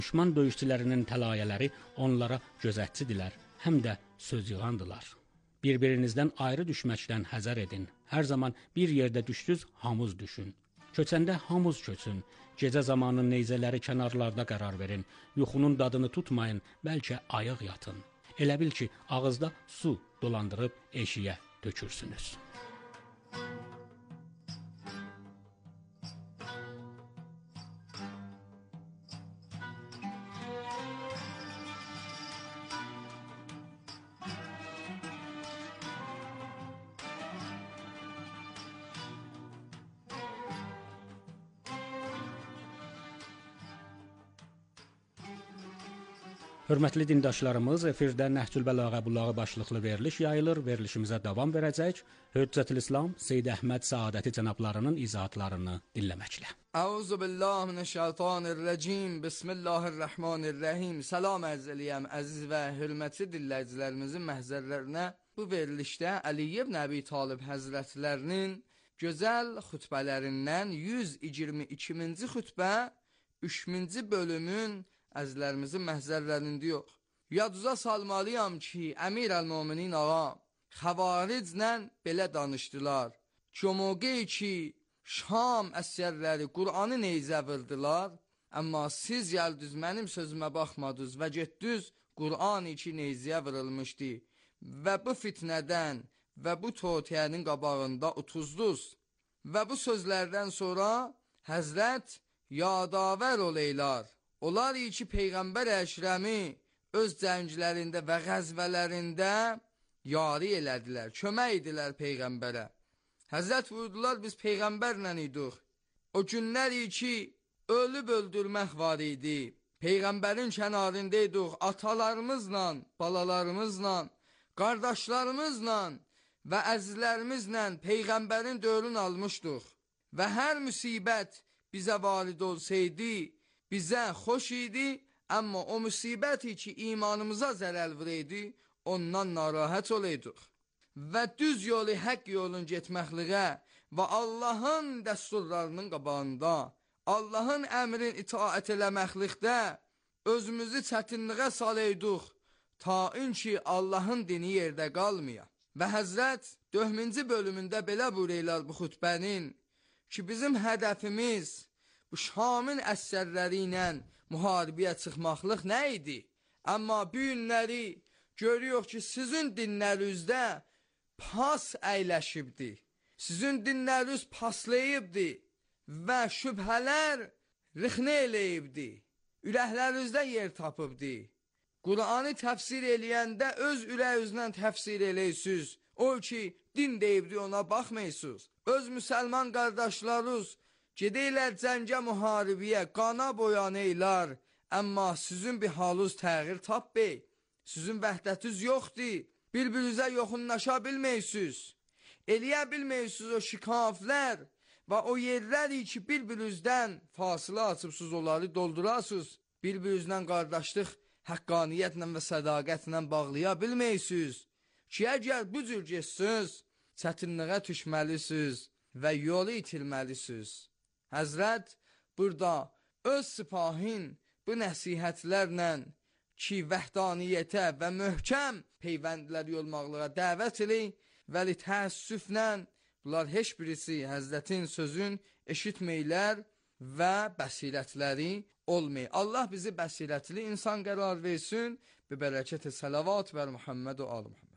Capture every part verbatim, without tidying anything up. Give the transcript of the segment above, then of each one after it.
Düşman döyüşçülərinin təlayələri onlara gözətçidirlər, həm də söz yığandılar. Bir-birinizdən ayrı düşməkdən həzər edin. Hər zaman bir yerdə düşdüz, hamuz düşün. Köçəndə hamuz köçün. Gecə zamanı neyzələri kənarlarda qərar verin. Yuxunun dadını tutmayın, bəlkə ayıq yatın. Elə bil ki, ağızda su dolandırıb eşiyə tökürsünüz. Hörmətli dindaşlarımız, efirdə Nəhcül Bəlağə Bulağı başlıqlı veriliş yayılır. Verilişimizə davam verəcək. Hüccətül-İslam Seyyid Əhməd Səadəti cənablarının izahatlarını dinləməklə. Əuzu billahi mineşşeytanirracim. Bismillahirrahmanirrahim. Salam ərz eləyəm əziz və hörmətli dinləyicilərimizin məhzərlərinə. Bu verilişdə Əli ibn Əbi Talib həzrətlərinin gözəl xutbələrindən yüz iyirmi ikinci xutbə üçüncü bölümün əzizlərimizin məhzərlərində yox. Yaduza salmalıyam ki, Əmir əl-Müminin ağa xəvariclə belə danışdılar. Çomoqey ki, Şam əsərləri Qur'anı neyzə vırdılar, amma siz gəldiniz mənim sözümə baxmadınız və getdiniz Qur'an iki neyzəyə vırılmışdı və bu fitnədən və bu totiyənin qabağında utuzdunuz. Və bu sözlərdən sonra Həzrət yadavər oleylar. Onlar ki, Peyğəmbər Əşrəmi öz cənglərində və qəzvələrində yari elədilər, kömək idilər Peyğəmbərə. Həzrət vurdular, biz Peyğəmbərlə idik. O günlər ki, ölüb öldürmək var idi. Peyğəmbərin kənarında idik, atalarımızla, balalarımızla, qardaşlarımızla və əzizlərimizlə Peyğəmbərin dövrünü almışdıq. Və hər müsibət bizə varid olsaydı, bizə xoş idi, amma o müsibəti ki, imanımıza zərər vuraydı, ondan narahat olaydıq. Və düz yolu, həq yolun getməkliğə və Allahın dəsturlarının qabağında, Allahın əmrin itaət eləməklikdə özümüzü çətinliğə salaydıq, ta ki, Allahın dini yerdə qalmaya. Və Həzrət dördüncü bölümündə belə buyururlar bu xutbənin ki, bizim hədəfimiz bu Şamın əsərləri ilə müharibəyə çıxmaqlıq nə idi? Amma bu günləri görüyoruz ki, sizin dinlərinizdə pas əyləşibdi. Sizin dinləriniz paslayıbdi və şübhələr rixnə eləyibdi. Ürəklərinizdə yer tapıbdi. Qur'anı təfsir eləyəndə öz ürəyinizlə təfsir eləyirsiniz. O ki, din deyibdi, ona baxmayısınız. Öz müsəlman qardaşlarınız gedəylər cəngə müharibəyə, qana boyanaylar, amma sizin bir halınız təğyir tabbey, sizin vəhdətiniz yoxdur, bir-birinizə yoxunlaşa bilməysiniz, eləyə bilməysiniz o şikaflər və o yerləri ki, bir-birinizdən fasilə açıbsınız, onları doldurasınız, bir-birinizdən qardaşlıq, həqqaniyyətlə və sədaqətlə bağlaya bilməysiniz ki, əgər bu cür geçsiniz, çətinliğə düşməlisiniz və yolu itilməlisiniz. Həzrət burada öz sipahin bu nəsihətlərlə ki, vəhdaniyyətə və möhkəm peyvəndlər yolmaqlığa dəvət edək və təəssüflə bunlar heç birisi Həzrətin sözün eşitməklər və bəsirətləri olmayı. Allah bizi bəsirətli insan qərar versin. Bi bərəkət-i salavat və Muhammed və al Muhammed.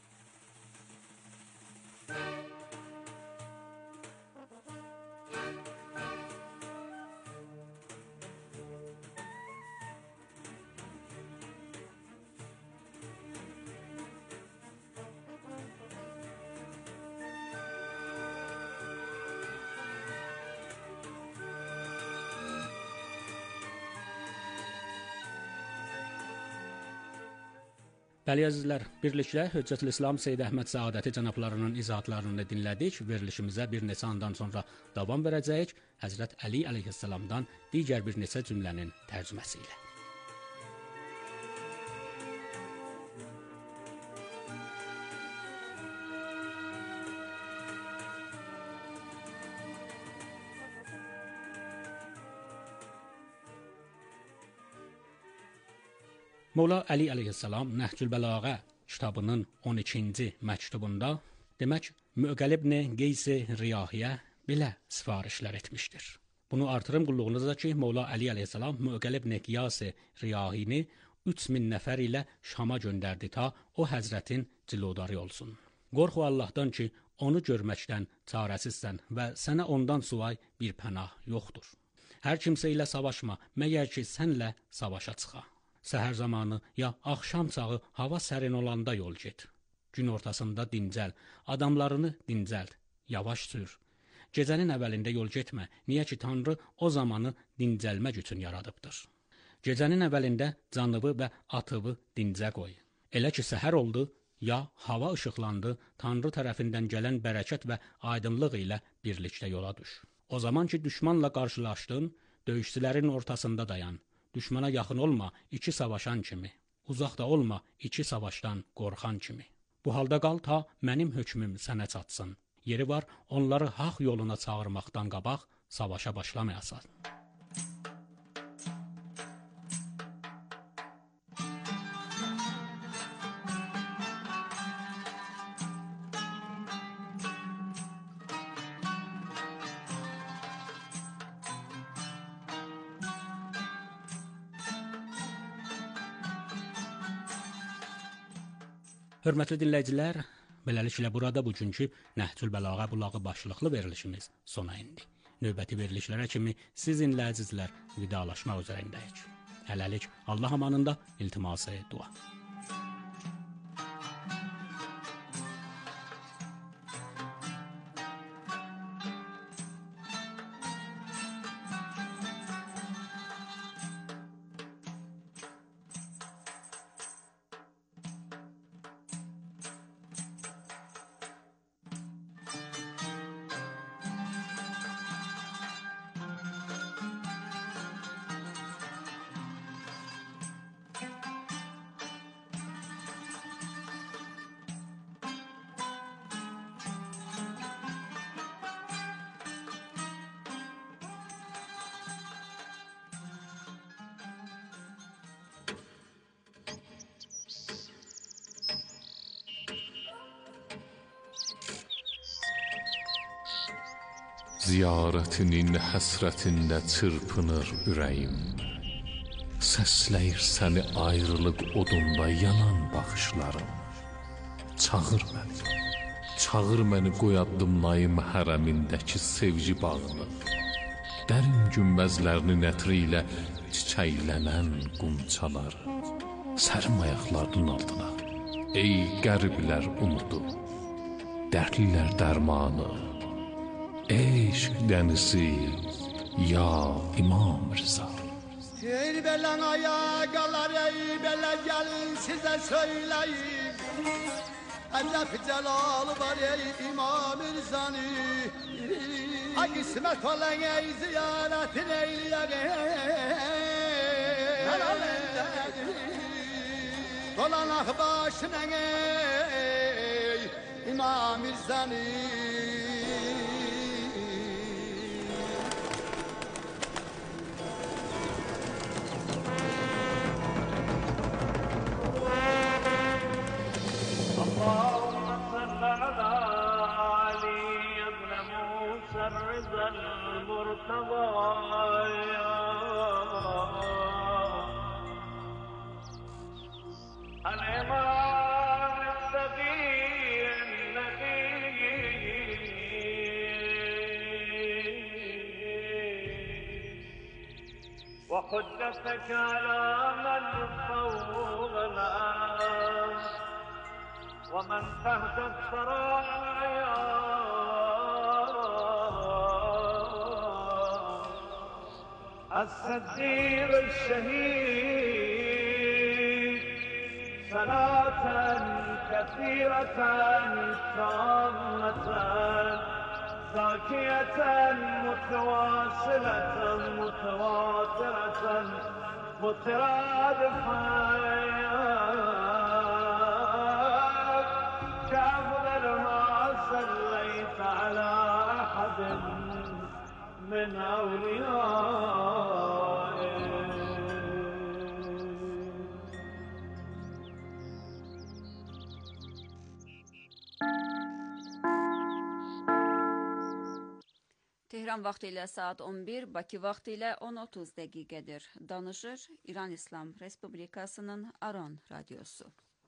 Bəli əzizlər, birlikdə Hüccətül-İslam Seyyid Əhməd Səadəti cənablarının izahatlarını dinlədik. Verilişimizə bir neçə andan sonra davam verəcəyik. Həzrət Əli əleyhissalamdan digər bir neçə cümlənin tərcüməsi ilə. Molla Əli əleyhissalam Nəhcül Bəlağə kitabının on ikinci məktubunda demək Müqəllib ibn Qeys Riyahiyə belə sifarişlər etmişdir. Bunu artırım qulluğunuzda ki, Molla Əli əleyhissalam Müqəllib ibn Qiyas Riyahini üç min nəfər ilə Şama göndərdi ta o həzrətin cilodarı olsun. Qorxu Allahdan ki, onu görməkdən çarəsizsən və sənə ondan suvay bir pənah yoxdur. Hər kimsə ilə savaşma, məgər ki, sənlə savaşa çıxa. Səhər zamanı ya axşam çağı hava sərin olanda yol get. Gün ortasında dincəl, adamlarını dincəlt, yavaş sür. Gecənin əvvəlində yol getmə, niyə ki Tanrı o zamanı dincəlmək üçün yaradıbdır. Gecənin əvvəlində canıvı və atıvı dincə qoy. Elə ki səhər oldu, ya hava işıqlandı, Tanrı tərəfindən gələn bərəkət və aydınlıq ilə birlikdə yola düş. O zaman ki düşmanla qarşılaşdın, döyüşçülərin ortasında dayan. Düşmana yaxın olma, iki savaşan kimi. Uzaqda olma, iki savaşdan qorxan kimi. Bu halda qal ta mənim hökmüm sənə çatsın. Yeri var, onları haqq yoluna çağırmaqdan qabaq savaşa başlamayasan. Hörmətli dinləyicilər, beləliklə burada bugünkü Nəhcül Bəlağə bulağı başlıqlı verilişimiz sona indi. Növbəti verilişlərə kimi sizinlə əzizlər vidalaşmaq üzərindəyik. Hələlik Allah amanında iltiması dua. Ziyarətinin həsrətində çırpınır ürəyim. Səsləyir səni ayrılıq odunda yanan baxışlarım. Çağır məni, çağır məni qoy addımlayım hərəmindəki sevgi bağını. Dərin günbəzlərinin ətri ilə çiçəklənən qumçaları. Sərim ayaqlarının altına, ey qəriblər umudu, dərdlilər dərmanı. Eşq dənizi, ya İmam Rıza. Ey belən ayaqalar, ey belə gəlin sizə söyləyim. Əcəb cəlalı var ey İmam Rızanı. Ay qismət olan ey ziyarətin eyləyək dolanaq başına ey İmam Rızanı. اللهم صل على علي بن موسى الرضا المرتضى الإمام التقي النبي وحجتك على من فوق الأرض ومن تحت الثرايا الصديق الشهيد صلاة كثيرة تامة زاكية متواصلة متواترة مترادفة كأفضل ما صليت على أحد من أوليائك İran vaxtı ilə saat on bir, Bakı vaxtı ilə on otuz dəqiqədir. Danışır İran İslam Respublikasının Aran Radyosu.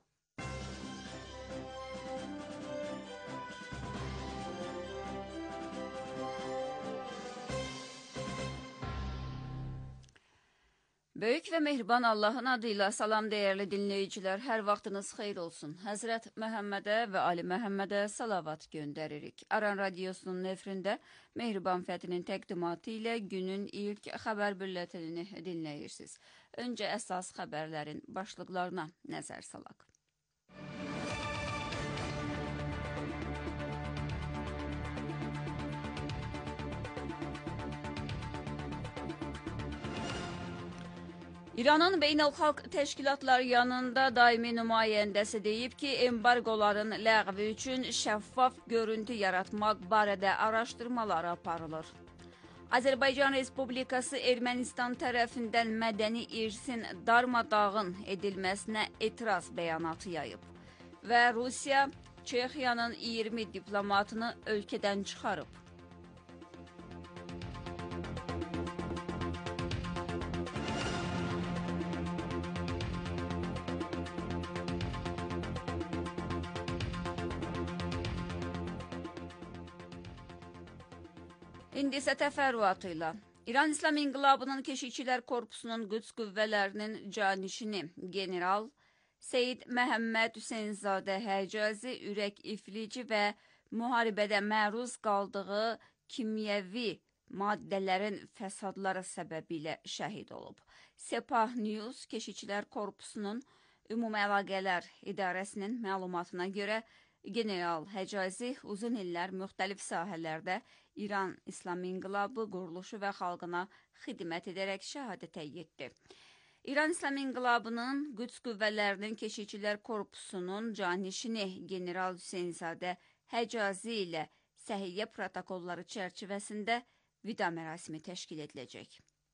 Böyük ve mehriban Allah'ın adıyla salam değerli dinleyiciler, her vaxtınız xeyir olsun. Həzrət Məhəmmədə ve Ali Məhəmmədə salavat gönderirik. Aran Radyosu'nun nefrinde Mehriban Fətinin təqdimatı ile günün ilk xəbər bülletenini dinləyirsiniz. Önce əsas xəbərlərin başlıqlarına nəzər salaq. İranın beynəlxalq təşkilatlar yanında daimi nümayəndəsi deyib ki, embargoların ləğvi üçün şəffaf görüntü yaratmaq barədə araşdırmalar aparılır. Azərbaycan Respublikası Ermənistan tərəfindən mədəni irsin darmadağın edilməsinə etiraz bəyanatı yayıb. Və Rusiya, Çexiyanın iyirmi diplomatını ölkədən çıxarıb. İndi isə təfərrüatıyla. İran İslam İnqilabının Keşikçilər Korpusunun Qüds qüvvələrinin canişini General Seyid Məhəmməd Hüseynzadə Həcazi ürək iflici və müharibədə məruz qaldığı kimyəvi maddələrin fəsadları səbəbilə şəhid olub. Sepah News Keşikçilər Korpusunun Ümumi Əlaqələr İdarəsinin məlumatına görə General Həcazi uzun illər müxtəlif sahələrdə İran İslam İnqilabı quruluşu və xalqına xidmət edərək şəhadətə yetdi. İran İslam İnqilabının Qüds qüvvələrinin Keşikçilər Korpusunun canişini General Hüseynzadə Həcazi ilə səhiyyə protokolları çərçivəsində vida mərasimi təşkil ediləcək.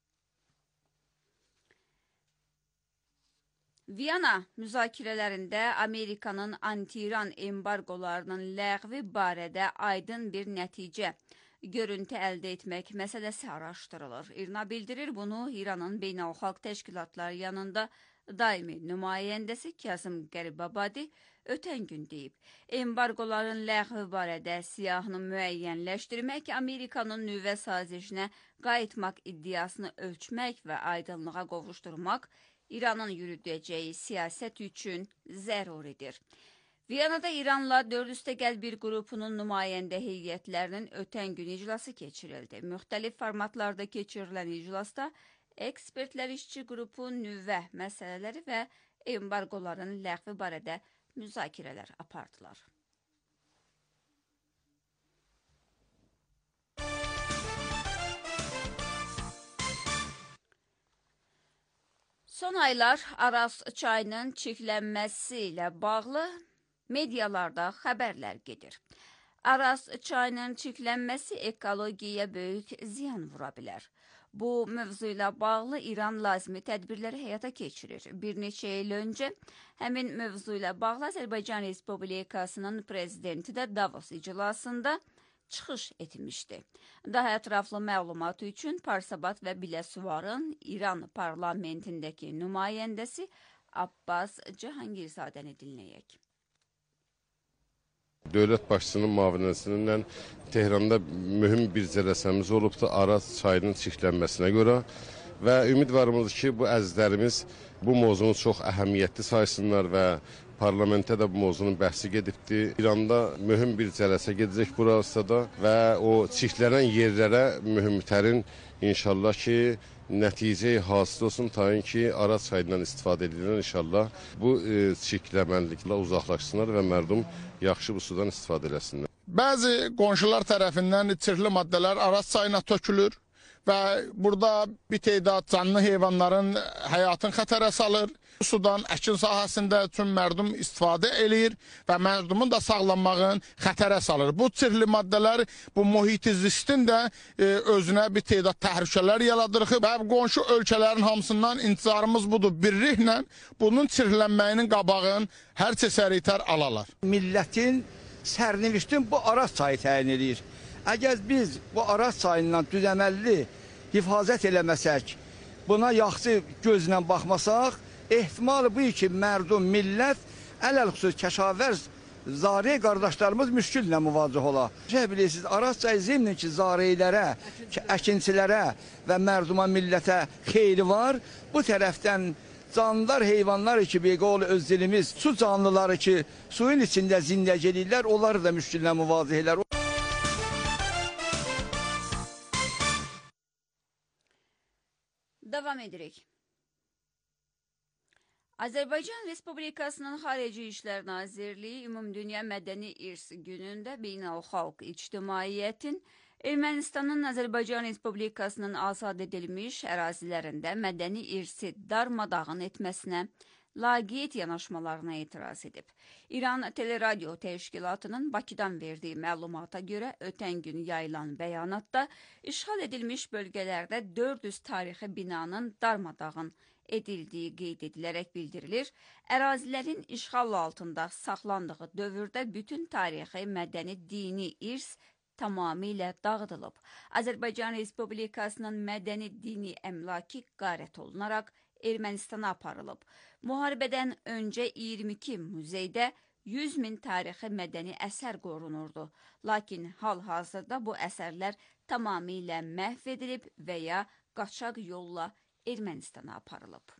Viyana müzakirələrində Amerikanın anti-İran embargolarının ləğvi barədə aydın bir nəticə, görüntü əldə etmək məsələsi araşdırılır. İRNA bildirir, bunu İranın beynəlxalq təşkilatlar yanında daimi nümayəndəsi Kazım Qəribabadi ötən gün deyib. Embargoların ləğvi barədə siyahını müəyyənləşdirmək, Amerikanın nüvə sazişinə qayıtmaq iddiasını ölçmək və aydınlığa qovuşdurmaq İranın yürüdəcəyi siyasət üçün zəruridir. Viyanada İranla dörd üstəgəl bir qrupunun nümayəndə heyətlərinin ötən gün iclası keçirildi. Müxtəlif formatlarda keçirilən iclasda ekspertlər işçi qrupun nüvə məsələləri və embargoların ləğvi barədə müzakirələr apardılar. Son aylar Aras çayının çirklənməsi ilə bağlı medialarda xəbərlər gedir. Aras çayının çirklənməsi ekologiyaya böyük ziyan vura bilər. Bu mövzu ilə bağlı İran lazımi tədbirləri həyata keçirir. Bir neçə il öncə həmin mövzu ilə bağlı Azərbaycan Respublikasının prezidenti də Davos iclasında çıxış etmişdi. Daha ətraflı məlumat üçün Parsabat və Biləsuvarın İran parlamentindəki nümayəndəsi Abbas Cahangirzadəni dinləyək. Dövlət başçısının müavinəsindən Tehranda mühüm bir cələsəmiz olubdur Aras çayının çirklənməsinə görə və ümidvarımızdır ki, bu əzizlərimiz bu mövzunu çox əhəmiyyətli saysınlar və parlamentə də bu mövzunun bəhsi gedibdir. İranda mühüm bir cələsə gedəcək burası da və o çirklənən yerlərə mühümtərin inşallah ki, nəticə hasil olsun, tayin ki, Aras çayından istifadə edilən inşallah bu e, çirkləməliklə uzaqlaşsınlar və mərdum yaxşı bu sudan istifadə eləsinlər. Bəzi qonşular tərəfindən çirkli maddələr Aras çayına tökülür və burada bir tədad canlı heyvanların həyatını xətərə salır. Bu sudan əkin sahəsində üçün mərdum istifadə eləyir və mərdumun da sağlanmağın xətərə salır. Bu çirkli maddələr bu mühiti zistin də e, özünə bir tədad təhlükələr yaradırıq və qonşu ölkələrin hamısından intizarımız budur. Birliklə bunun çirklənməyinin qabağın hər çəsəritər alalar. Millətin sərniştin bu Aras çayı təyin edir. Əgər biz bu Araz çayından düzəməlli hifazət eləməsək, buna yaxşı gözlə baxmasaq, ehtimal bu ki, mərdum, millət, ələl-xüsus kəşavər, zari qardaşlarımız müşküllə müvacih ola. Şey bilirsiniz, Araz çayı zimnin ki, zarilərə, əkinçilərə və mərduma, millətə xeyri var. Bu tərəfdən canlılar, heyvanlar ki, beqol öz dilimiz, su canlıları ki, suyun içində zindəgəlirlər, onları da müşküllə müvacih elər. Davam edirik. Azərbaycan Respublikasının Xarici İşlər Nazirliyi Ümumdünya Mədəni İrs günündə beynəlxalq ictimaiyyətin Ermənistanın Azərbaycan Respublikasının azad edilmiş ərazilərində mədəni irsi darmadağın etməsinə, laqeyd yanaşmalarına etiraz edib. İran Teleradyo Təşkilatının Bakıdan verdiyi məlumata görə ötən gün yayılan bəyanatda işğal edilmiş bölgələrdə dörd yüz tarixi binanın darmadağın edildiyi qeyd edilərək bildirilir. Ərazilərin işğal altında saxlandığı dövrdə bütün tarixi, mədəni, dini irs tamamilə dağıdılıb. Azərbaycan Respublikasının mədəni dini əmlaki qarət olunaraq Ermənistana aparılıb. Müharibədən öncə iyirmi iki muzeydə yüz min tarixi mədəni əsər qorunurdu. Lakin hal-hazırda bu əsərlər tamamilə məhv edilib və ya qaçaq yolla Ermənistana aparılıb.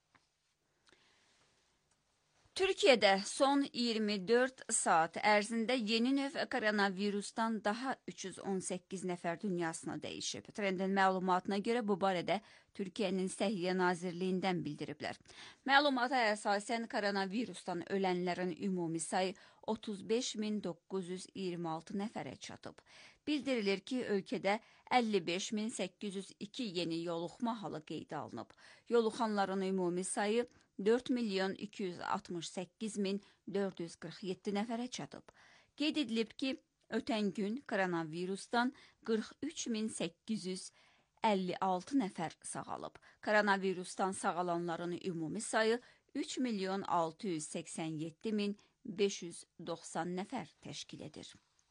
Türkiyədə son iyirmi dörd saat ərzində yeni növ koronavirusdan daha üç yüz on səkkiz nəfər dünyasını dəyişib. Trendin məlumatına görə bu barədə Türkiyənin Səhiyyə Nazirliyindən bildiriblər. Məlumata əsasən koronavirusdan ölənlərin ümumi sayı otuz beş min doqquz yüz iyirmi altı nəfərə çatıb. Bildirilir ki, ölkədə əlli beş min səkkiz yüz iki yeni yoluxma halı qeydə alınıb. Yoluxanların ümumi sayı dörd milyon iki yüz altmış səkkiz min dörd yüz qırx yeddi nəfərə çatıb. Qeyd edilib ki, ötən gün koronavirusdan qırx üç min səkkiz yüz əlli altı nəfər sağalıb. Koronavirusdan sağalanların ümumi sayı üç milyon altı yüz səksən yeddi min beş yüz doxsan nəfər təşkil edir.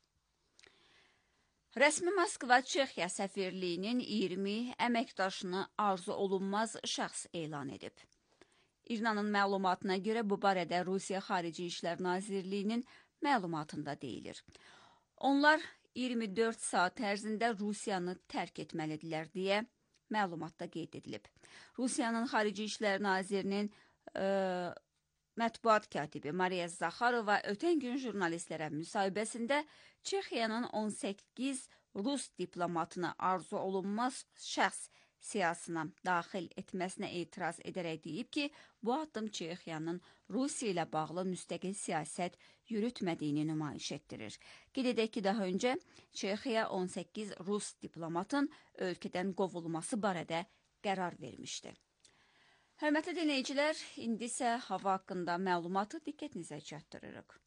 Rəsmi Moskva Çexiya səfirliyinin iyirmi əməkdaşını arzu olunmaz şəxs elan edib. İranın məlumatına görə bu barədə Rusiya Xarici İşlər Nazirliyinin məlumatında deyilir. Onlar iyirmi dörd saat ərzində Rusiyanı tərk etməlidirlər deyə məlumatda qeyd edilib. Rusiyanın Xarici İşlər Nazirinin e, mətbuat katibi Mariya Zaxarova ötən gün jurnalistlərə müsahibəsində Çexiyanın on səkkiz Rus diplomatını arzu olunmaz şəxs siyasına daxil etməsinə etiraz edərək deyib ki, bu addım Çexiyanın Rusiya ilə bağlı müstəqil siyasət yürütmədiyini nümayiş etdirir. Qeyd edək ki, daha öncə Çexiya on səkkiz Rus diplomatın ölkədən qovulması barədə qərar vermişdi. Hörmətli dinləyicilər, indi isə hava haqqında məlumatı diqqətinizə çatdırırıq.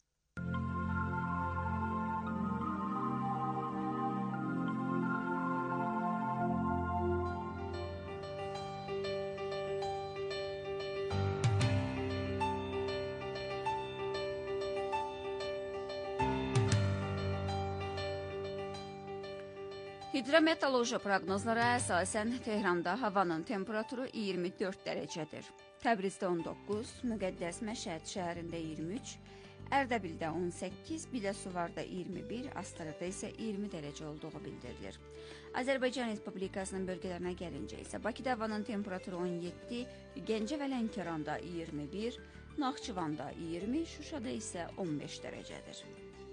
Hidrometeoroloji proqnozlara əsasən Tehranda havanın temperaturu iyirmi dörd dərəcədir. Təbrizdə on doqquz, Müqəddəs Məşhəd şəhərində iyirmi üç, Ərdəbildə on səkkiz, Biləsuvarda iyirmi bir, Astarada isə iyirmi dərəcə olduğu bildirilir. Azərbaycan Respublikasının bölgələrinə gəlincə isə Bakıda havanın temperaturu on yeddi, Gəncə və Lənkəranda iyirmi bir, Naxçıvanda iyirmi, Şuşada isə on beş dərəcədir.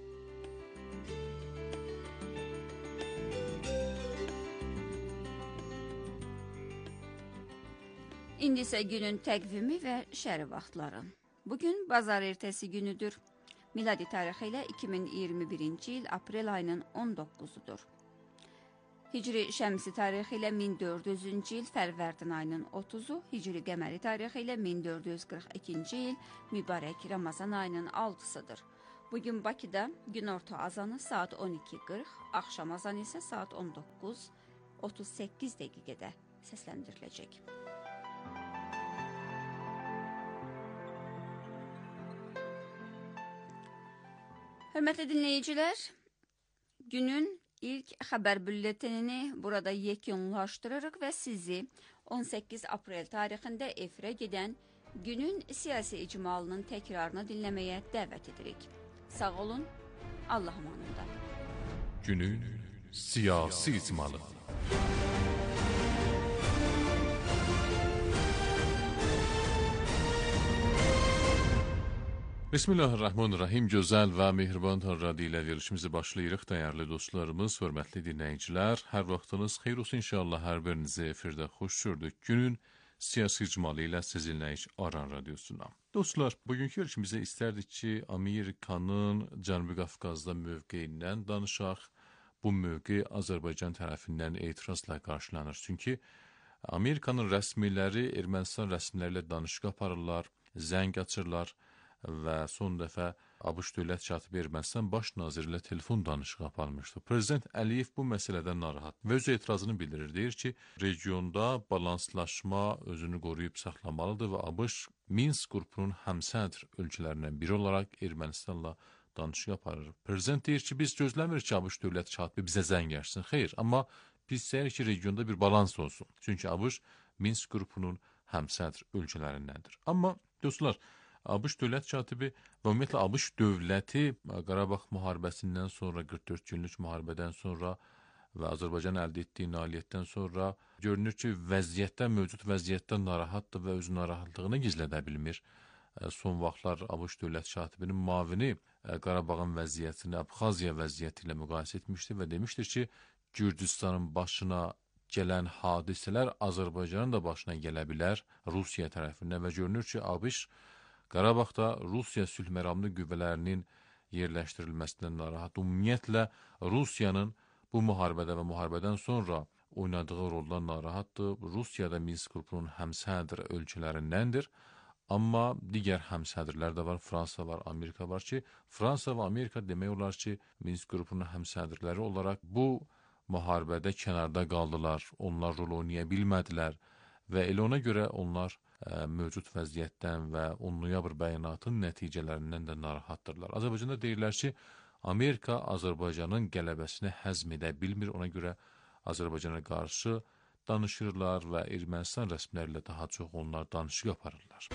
İndi isə günün təqvimi və şəri vaxtları. Bugün bazar ertəsi günüdür. Miladi tarixi ilə iki min iyirmi birinci il aprel ayının on doqquzudur. Hicri şəmsi tarixi ilə min dörd yüzüncü il fərvərdin ayının otuzu, Hicri qəməri tarixi ilə min dörd yüz qırx ikinci il mübarək Ramazan ayının altısıdır. Bugün Bakıda günorta azanı saat on iki qırx, axşam azanı isə saat on doqquz otuz səkkiz dəqiqədə səsləndiriləcək. Hörmətli dinləyicilər, günün İlk xəbər bülletenini burada yekunlaşdırırıq və sizi on səkkiz aprel tarixində efirə gedən günün siyasi icmalının təkrarını dinləməyə dəvət edirik. Sağ olun, Allah amanında. Günün siyasi icmalı. Bismillahirrahmanirrahim. Gözəl və mehriban Tanrı ilə verilişimizi başlayırıq. Dəyərli dostlarımız, hörmətli dinləyicilər, hər vaxtınız xeyir olsun inşallah. Hər birinizi efirdə xoş gördük. Günün siyasi icmalı ilə sizinləyik Aran Radyosu'na. Dostlar, bugünkü verilişimizə istərdik ki, Amerikanın Cənubi Qafqazda mövqeyindən danışaq. Bu mövqe Azərbaycan tərəfindən etirazla qarşılanır. Çünki Amerikanın rəsmiləri Ermənistan rəsmiləri ilə danışıq aparırlar, zəng açırlar və son dəfə ABŞ Dövlət Katibi Ermənistan baş naziri ilə telefon danışığı aparmışdı. Prezident Əliyev bu məsələdən narahat və öz etirazını bildirir. Deyir ki, regionda balanslaşma özünü qoruyub saxlamalıdır və ABŞ Minsk qrupunun həmsədr ölkələrindən biri olaraq Ermənistanla danışıq aparır. Prezident deyir ki, biz gözləmirik ki, ABŞ Dövlət Katibi bizə zəng gəlsin. Xeyr, amma biz istəyirik ki, regionda bir balans olsun. Çünki ABŞ Minsk qrupunun həmsədr ölkələrindəndir. Amma dostlar, ABŞ Dövlət Katibi və ümumiyyətlə ABŞ dövləti Qarabağ müharibəsindən sonra, qırx dörd günlük müharibədən sonra və Azərbaycan əldə etdiyi nailiyyətdən sonra görünür ki, vəziyyətdən, mövcud vəziyyətdən narahatdır və öz narahatlığını gizlədə bilmir. Son vaxtlar ABŞ Dövlət Katibinin müavini Qarabağın vəziyyətini Abxaziya vəziyyəti ilə müqayisə etmişdi və demişdir ki, Gürcüstanın başına gələn hadisələr Azərbaycanın da başına gələ bilər Rusiya tərəfindən və görünür ki, ABŞ Qarabağda Rusiya sülh məramlı qüvvələrinin yerləşdirilməsindən narahat. Ümumiyyətlə, Rusiyanın bu müharibədə və müharibədən sonra oynadığı roldan narahatdır. Rusiya da Minsk qrupunun həmsədr ölkələrindəndir. Amma digər həmsədrlər də var, Fransa var, Amerika var ki, Fransa və Amerika demək olar ki, Minsk qrupunun həmsədrləri olaraq bu müharibədə kənarda qaldılar. Onlar rol oynaya bilmədilər və elə ona görə onlar ə, mövcud vəziyyətdən və on noyabr bəyanatının nəticələrindən də narahatdırlar. Azərbaycanda deyirlər ki, Amerika Azərbaycanın qələbəsini həzm edə bilmir, ona görə Azərbaycana qarşı danışırlar və Ermənistan rəsmiləri ilə daha çox onlar danışıq aparırlar.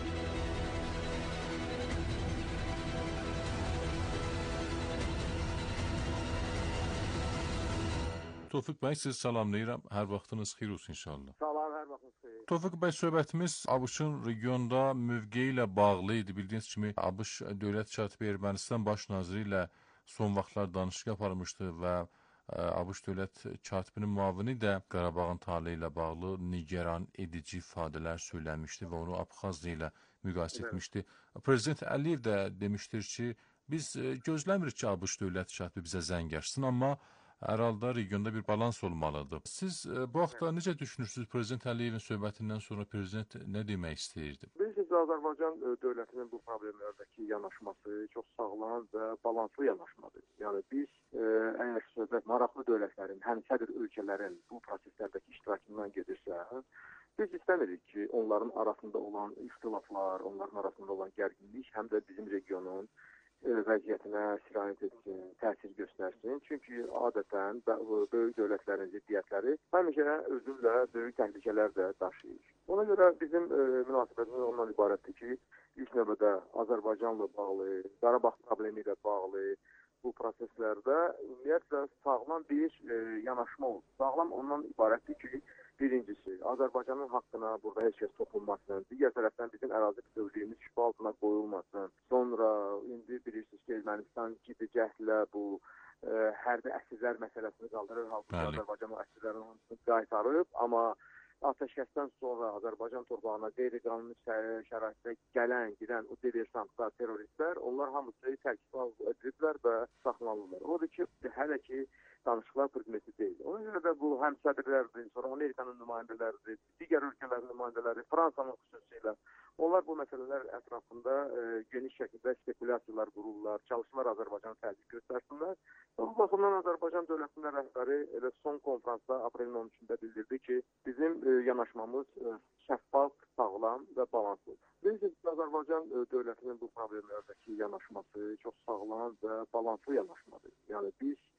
Tofiq bəy, sizi salamlayıram. Hər vaxtınız xeyir olsun inşallah. Salam, hər vaxtınız xeyir. Tofiq bəy, söhbətimiz ABŞ-ın regionda mövqeyi ilə bağlı idi. Bildiyiniz kimi, ABŞ Dövlət Katibi Ermənistan baş naziri ilə son vaxtlar danışıq aparmışdı və ABŞ Dövlət Katibinin müavini də Qarabağın taleyi ilə bağlı nigeran edici ifadələr söyləmişdi və onu Abxaziya ilə müqayisə etmişdi. Prezident Əliyev də demişdir ki, biz gözləmirik ki, ABŞ Dövlət Katibi bizə zəng gəlsin, amma hər halda regionda bir balans olmalıdır. Siz bu haqda necə düşünürsünüz? Prezident Əliyevin söhbətindən sonra prezident nə demək istəyirdi? Bilirsiniz, Azərbaycan dövlətinin bu problemlərdəki yanaşması çox sağlam və balanslı yanaşmadır. Yəni biz e, əgər söhbət maraqlı dövlətlərin, həmsədr ölkələrin bu proseslərdəki iştirakından gedirsə, biz istəmirik ki, onların arasında olan ixtilaflar, onların arasında olan gərginlik həm də bizim regionun vəziyyətinə sirayət etsin, təsir göstərsin. Çünki adətən böyük dövlətlərin ziddiyyətləri həmişə özündə böyük təhlükələr də daşıyır. Ona görə bizim e, münasibətimiz ondan ibarətdir ki, ilk növbədə Azərbaycanla bağlı, Qarabağ problemi ilə bağlı bu proseslərdə ümumiyyətlə sağlam bir e, yanaşma olsun. Sağlam ondan ibarətdir ki, birincisi, Azərbaycanın haqqına burada heç kəs toxunmasın. Digər tərəfdən bizim ərazi bütövlüyümüz şübhə altına qoyulmasın. Sonra indi bilirsiniz ki, Ermənistan ciddi cəhdlə bu e, hərbi əsirlər məsələsini qaldırır. Halbuki Azərbaycan o əsirlərin hamısını qaytarıb, amma atəşkəsdən sonra Azərbaycan torpağına qeyri-qanuni şəraitdə gələn, girən o diversantlar, terroristlər, onlar hamısı tərkib ediliblər və saxlanılırlar. Odur ki, hələ ki danışıqlar predmeti deyil. Ona görə də bu həm sədrlərdir, sonra Amerikanın nümayəndələridir, digər ölkələrin nümayəndələri, Fransanın xüsusilə. Onlar bu məsələlər ətrafında e, geniş şəkildə spekulyasiyalar qururlar, çalışırlar Azərbaycanı təzyiq göstərsinlər. Bu baxımdan Azərbaycan dövlətinin rəhbəri elə son konfransda aprelin on üçündə bildirdi ki, bizim e, yanaşmamız e, şəffaf, sağlam və balanslı. Bilirsiniz, Azərbaycan e, dövlətinin bu problemlərdəki yanaşması çox sağlam və balanslı yanaşmadır. Yəni biz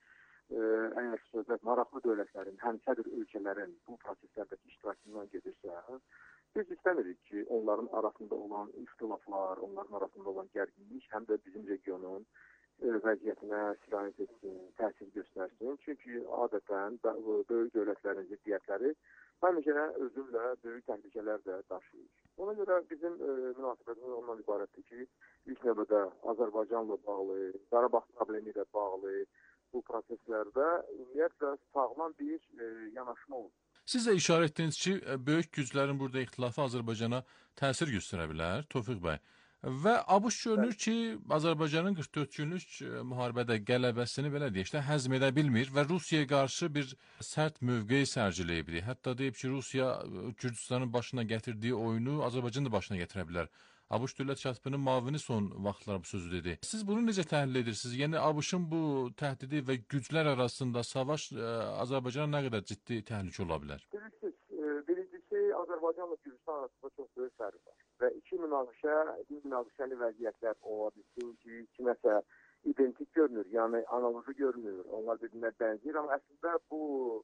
e, əgər söhbət maraqlı dövlətlərin, həmsədr ölkələrin bu proseslərdəki iştirakından gedirsə, biz istəmirik ki, onların arasında olan ixtilaflar, onların arasında olan gərginlik həm də bizim regionun e, vəziyyətinə sirayət etsin, təsir göstərsin. Çünki adətən böyük dövlətlərin ziddiyyətləri həmişə özündə böyük təhlükələr də daşıyır. Ona görə bizim e, münasibətimiz ondan ibarətdir ki, ilk növbədə Azərbaycanla bağlı, Qarabağ problemi ilə bağlı bu proseslərdə ümumiyyətlə sağlam bir e, yanaşma olur. Siz də işarə etdiniz ki, böyük güclərin burada ixtilafı Azərbaycana təsir göstərə bilər, Tofiq bəy. Və ABŞ görünür ki, Azərbaycanın qırx dörd günlük müharibədə qələbəsini belə deyək də həzm edə bilmir və Rusiyaya qarşı bir sərt mövqe sərgiləyib. Hətta deyib ki, Rusiya Gürcüstanın başına gətirdiyi oyunu Azərbaycan da başına gətirə bilər. ABŞ dövlət katibliyinin müavini son vaxtlar bu sözü dedi. Siz bunu necə təhlil edirsiniz? Yəni ABŞ-ın bu təhdidi və güclər arasında savaş ə, Azərbaycana nə qədər ciddi təhlükə ola bilər? Bilirsiniz, e, birincisi Azərbaycanla Gürcüstan arasında çox böyük fərq var. Və iki münaqişə, bir münaqişəli vəziyyətlər ola bilsin ki, kiməsə identik görünür, yəni analoji görünür. Onlar bir-birinə bənzəyir, amma əslində bu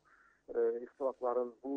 e, ixtilafların, bu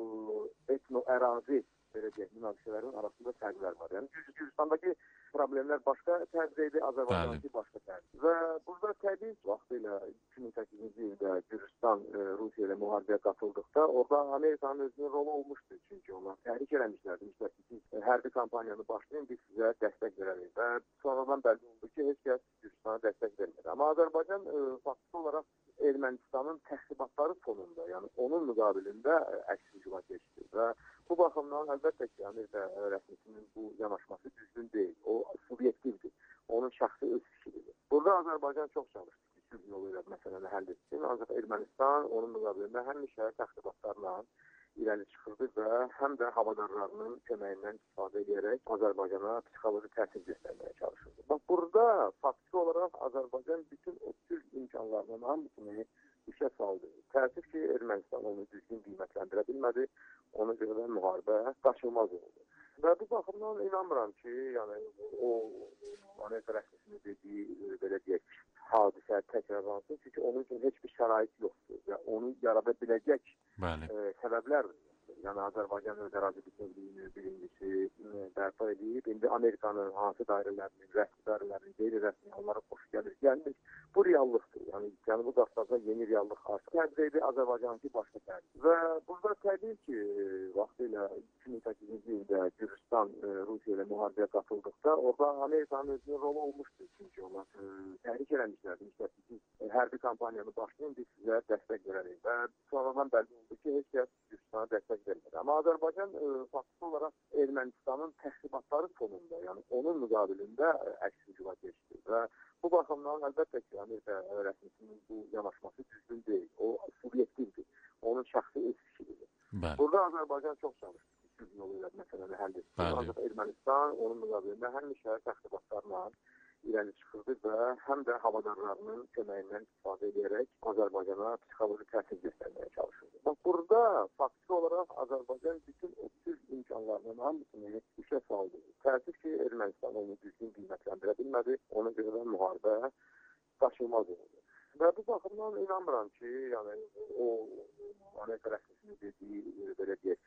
e, etno-ərazi verəcək münaqişələrin arasında fərqlər var. Yəni Gürcüstandakı problemlər başqa tərzdə, Azərbaycandakı başqa tərzdə. Və burada təbii vaxtilə iki min səkkizinci ildə Gürcüstan e, Rusiya ilə müharibəyə qatıldıqda orada Amerikanın özünün rolu olmuşdu. Çünki onlar təhrik eləmişlərdi. Müstəqil ki, hərbi kampaniyanı başlayın, biz sizə dəstək verərik. Və sonradan bəlli oldu ki, heç kəs Gürcüstana dəstək vermir. Amma Azərbaycan e, faktiki olaraq Ermənistanın təxribatları fonunda, yəni onun müqabilində e, əks hücuma keçdi. Və bu baxımdan əlbəttə ki, Amerika rəsmisinin bu yanaşması düzgün deyil. O subyektivdir. Onun şəxsi öz fikridir. Burada Azərbaycan çox çalışdı ki, sülh yolu ilə məsələni həll etsin. Ancaq Ermənistan onun müqabilində həmişə təxribatlarla irəli çıxırdı və həm də havadarlarının köməyindən istifadə edərək Azərbaycana psixoloji təsir göstərməyə çalışırdı. Bax, burada faktiki olaraq Azərbaycan bütün o sülh imkanlarının hamısını işə saldı. Təəssüf ki, Ermənistan onu düzgün qiymətləndirə bilmədi. Ona görə də müharibə qaçılmaz oldu. Və bu baxımdan inanmıram ki, yəni o Amerika rəsmisinin dediyi belə deyək, hadisə təkrarlansın. Çünki onun üçün heç bir şərait yoxdur və onu yarada biləcək e, səbəblər yəni Azərbaycan öz ərazi bütövlüyünü birincisi bərpa edib. İndi Amerikanın hansı dairələrinin, rəsmi dairələrinin, qeyri-rəsmi onlara xoş gəlir, gəlmir. Bu reallıqdır. Yəni Cənubi Qafqazda yeni reallıq artıq təbdir edir, Azərbaycanki başqa təbdir. Və burada təbii ki, vaxtilə iki min səkkizinci ildə Gürcüstan Rusiya ilə müharibəyə qatıldıqda orada Amerikanın özünün rolu olmuşdu. Çünki onlar təhrik eləmişlərdi. Müstəqil ki, hərbi kampaniyanı başlayın, biz sizə dəstək verərik. Və sonradan bəlli oldu ki, heç kəs Gürcüstana dəstək vermir. Amma Azərbaycan faktiki olaraq Ermənistanın təxribatları fonunda, yəni onun müqabilində əks hücuma keçdi. Və bu baxımdan əlbəttə ki, Amerika rəsmisinin bu yanaşması düzgün deyil. O subyektivdir. Onun şəxsi öz fikridir. Burada Azərbaycan çox çalışdı ki, sülh yolu ilə məsələni həll etsin. Ancaq Ermənistan onun müqabilində həmişə təxribatlarla irəli çıxırdı və həm də havadarlarının köməyindən istifadə edərək Azərbaycana psixoloji təsir göstərməyə çalışırdı. Bax, burada faktiki olaraq Azərbaycan bütün o sülh imkanlarının hamısını işə saldı. Təəssüf ki, Ermənistan onu düzgün qiymətləndirə bilmədi. Ona görə də müharibə qaçılmaz oldu. Və bu baxımdan inanmıram ki, yəni o Amerika rəsmisinin dediyi belə deyək,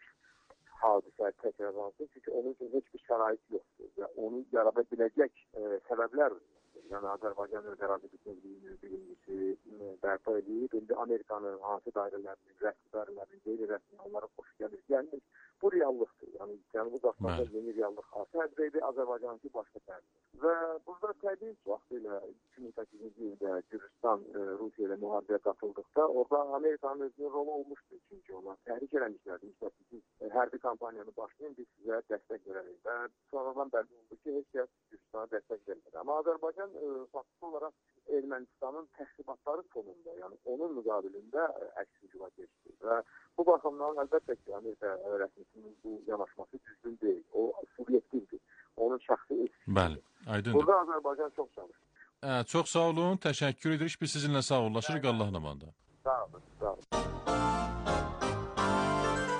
hadisə təkrarlansın. Çünki onun üçün heç bir şərait yoxdur və onu yarada biləcək e, səbəblər yəni Azərbaycan öz ərazi bütövlüyünü birincisi bərpa edib. İndi Amerikanın hansı dairələrinin, rəsmi dairələrinin, qeyri-rəsmi onlara xoş gəlir, gəlmir. Bu reallıqdır. Yəni Cənubi Qafqazda yeni reallıq təbdir edir, Azərbaycanki başqa təbdir. Və burada təbii ki, vaxtilə iki min səkkizinci ildə Gürcüstan Rusiya ilə müharibəyə qatıldıqda orada Amerikanın özünün rolu olmuşdu. Çünki onlar təhrik eləmişlərdi. Müstəqil ki, hərbi kampaniyanı başlayın, biz sizə dəstək verərik. Və sonradan bəlli oldu ki, heç kəs Gürcüstana dəstək vermir. Amma Azərbaycan faktiki olaraq Ermənistanın təxribatları fonunda, yəni onun müqabilində əks hücuma keçdi. Və bu baxımdan əlbəttə ki, Amerika rəsmisinin bu yanaşması düzgün deyil. O subyektivdir. Onun şəxsi öz fikridir. Aydındır. Burada Azərbaycan çox çalışır. Hə, çox sağ olun, təşəkkür edirik. Biz sizinlə sağollaşırıq, Allahın amanında. Sağ olun, sağ olun.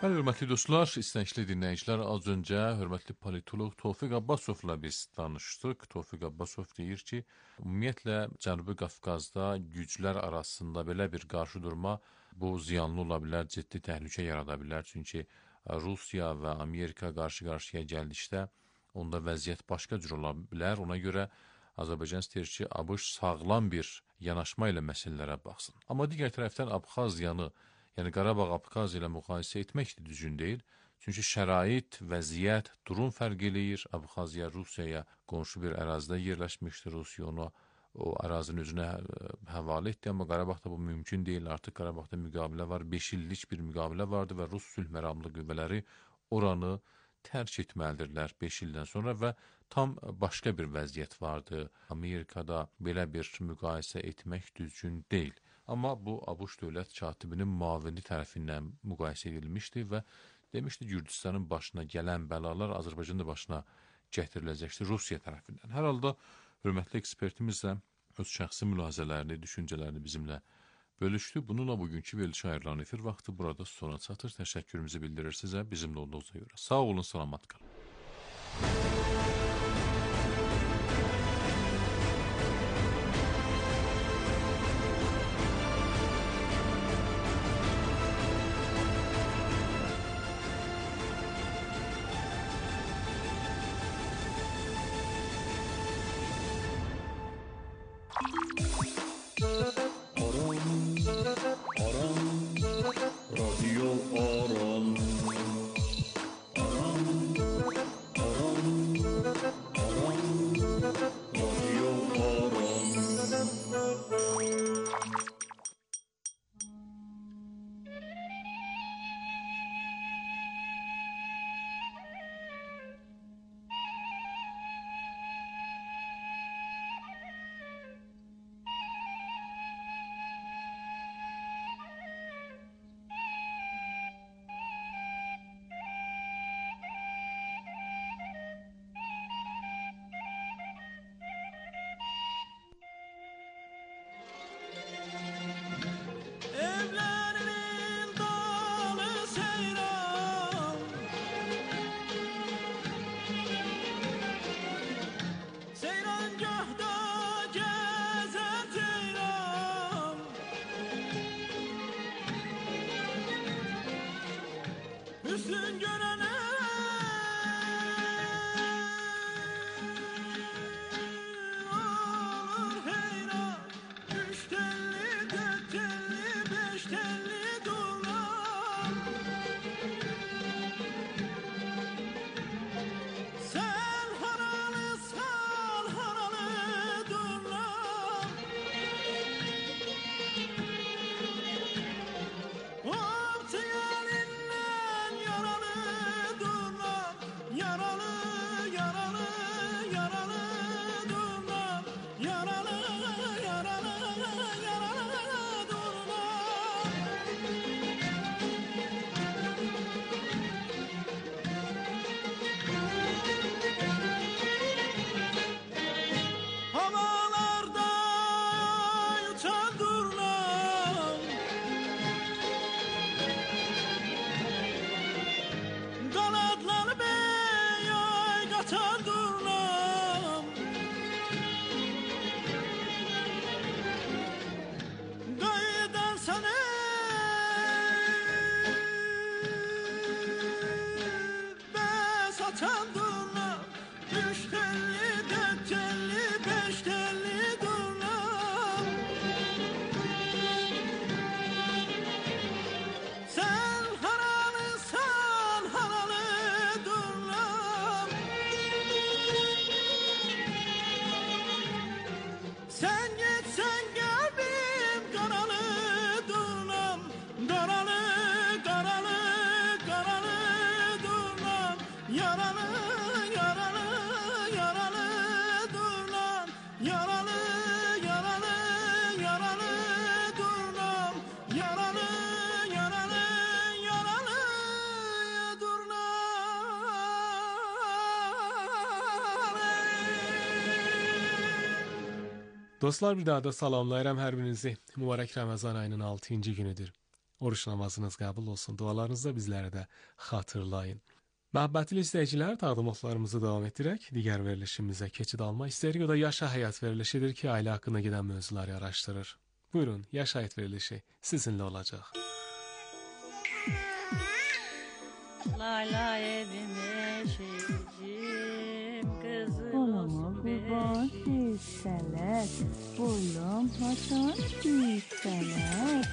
Bəli, hörmətli dostlar, istənişli dinləyicilər, az öncə hörmətli politolog Tofiq Abbasovla biz danışdıq. Tofiq Abbasov deyir ki, ümumiyyətlə Cənubi Qafqazda güclər arasında belə bir qarşıdurma bu ziyanlı ola bilər, ciddi təhlükə yarada bilər. Çünki Rusiya və Amerika qarşı-qarşıya gəldikdə onda vəziyyət başqa cür ola bilər. Ona görə Azərbaycan istəyir ki, ABŞ sağlam bir yanaşma ilə məsələlərə baxsın. Amma digər tərəfdən Abxaziyanı, yəni Qarabağ-Abxaziya ilə müqayisə etmək də düzgün deyil. Çünki şərait, vəziyyət, durum fərq eləyir. Abxaziya Rusiyaya qonşu bir ərazidə yerləşmişdir. Rusiya onu o ərazinin özünə həvalə etdi, amma Qarabağda bu mümkün deyil. Artıq Qarabağda müqavilə var, beş illik bir müqavilə vardı və Rus sülh məramlı qüvvələri oranı tərk etməlidirlər beş ildən sonra və tam başqa bir vəziyyət vardı. Amerikada belə bir müqayisə etmək düzgün deyil. Amma bu ABŞ dövlət katibinin müavini tərəfindən müqayisə edilmişdi və demişdi Gürcüstanın başına gələn bəlalar Azərbaycanın başına gətiriləcəkdir Rusiya tərəfindən. Hər halda hörmətli ekspertimiz də öz şəxsi mülahizələrini, düşüncələrini bizimlə bölüşdü. Bununla bugünkü verilişə ayrılan efir vaxtı burada sona çatır. Təşəkkürümüzü bildirir sizə bizimlə olduğunuza görə. Sağ olun, salamat qalın. Dostlar, bir daha da salamlayıram hər birinizi. Mübarək Ramazan ayının altıncı günüdür. Oruç namazınız qəbul olsun. Dualarınızda bizləri də xatırlayın. Məhəbbətli izləyicilər, təqdimatlarımızı davam etdirək. Digər verilişimizə keçid almaq istəyirik. O da Yaşa Həyat verilişidir ki, ailə haqqında gedən mövzuları araşdırır. Buyurun, Yaşa Həyat verilişi sizinlə olacaq. Layla evime şeycim kızım olsun kurban hisseler boylum hasan hisseler.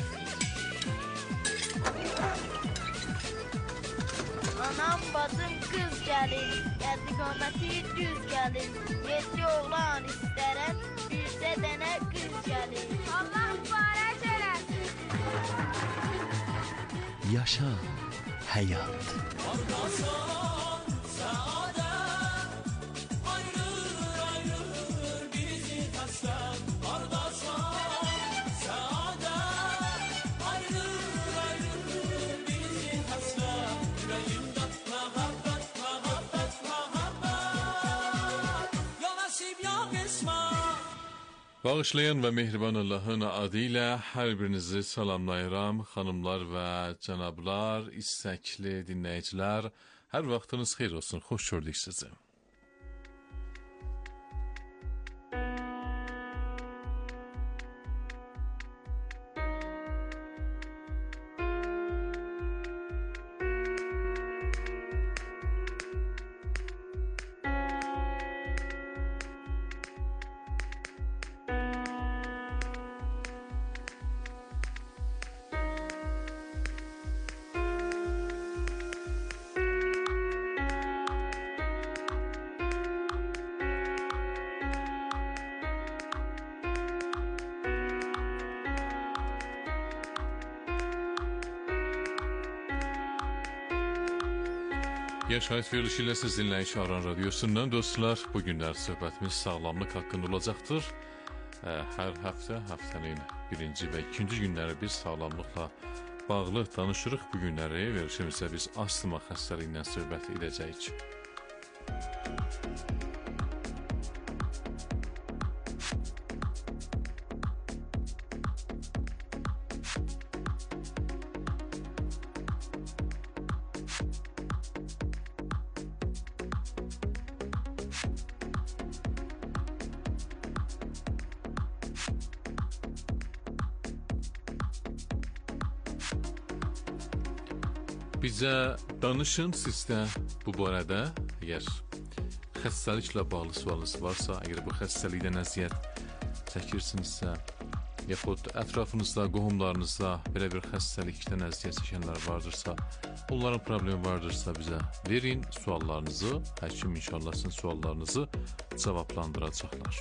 Anam bacım kız gelin, geldi qamati düz gelin. Yedi oğlan istərəm, bircə dənə qız gelin. Allah mübarək eləsin. Yaşa Hayat. Bağışlayan və mehriban Allahın adı ilə hər birinizi salamlayıram, xanımlar və cənablar, istəkli dinləyicilər. Hər vaxtınız xeyir olsun, xoş gördük sizi. Yaşayış verilişi ilə siz dinləyici Aran Radiosundan dostlar, bu günlər söhbətimiz sağlamlıq haqqında olacaqdır. Hər həftə, həftənin birinci və ikinci günləri biz sağlamlıqla bağlı danışırıq. Bu günləri verilişimizdə biz astma xəstəliyindən söhbət edəcəyik. Bizə danışın sizdə bu barədə, əgər xəstəliklə bağlı sualınız varsa, əgər bu xəstəlikdən əziyyət çəkirsinizsə, yaxud ətrafınızda, qohumlarınızda belə bir xəstəlikdən əziyyət çəkənlər vardırsa, onların problemi vardırsa bizə verin suallarınızı, həkim inşallah sizin suallarınızı cavablandıracaqlar.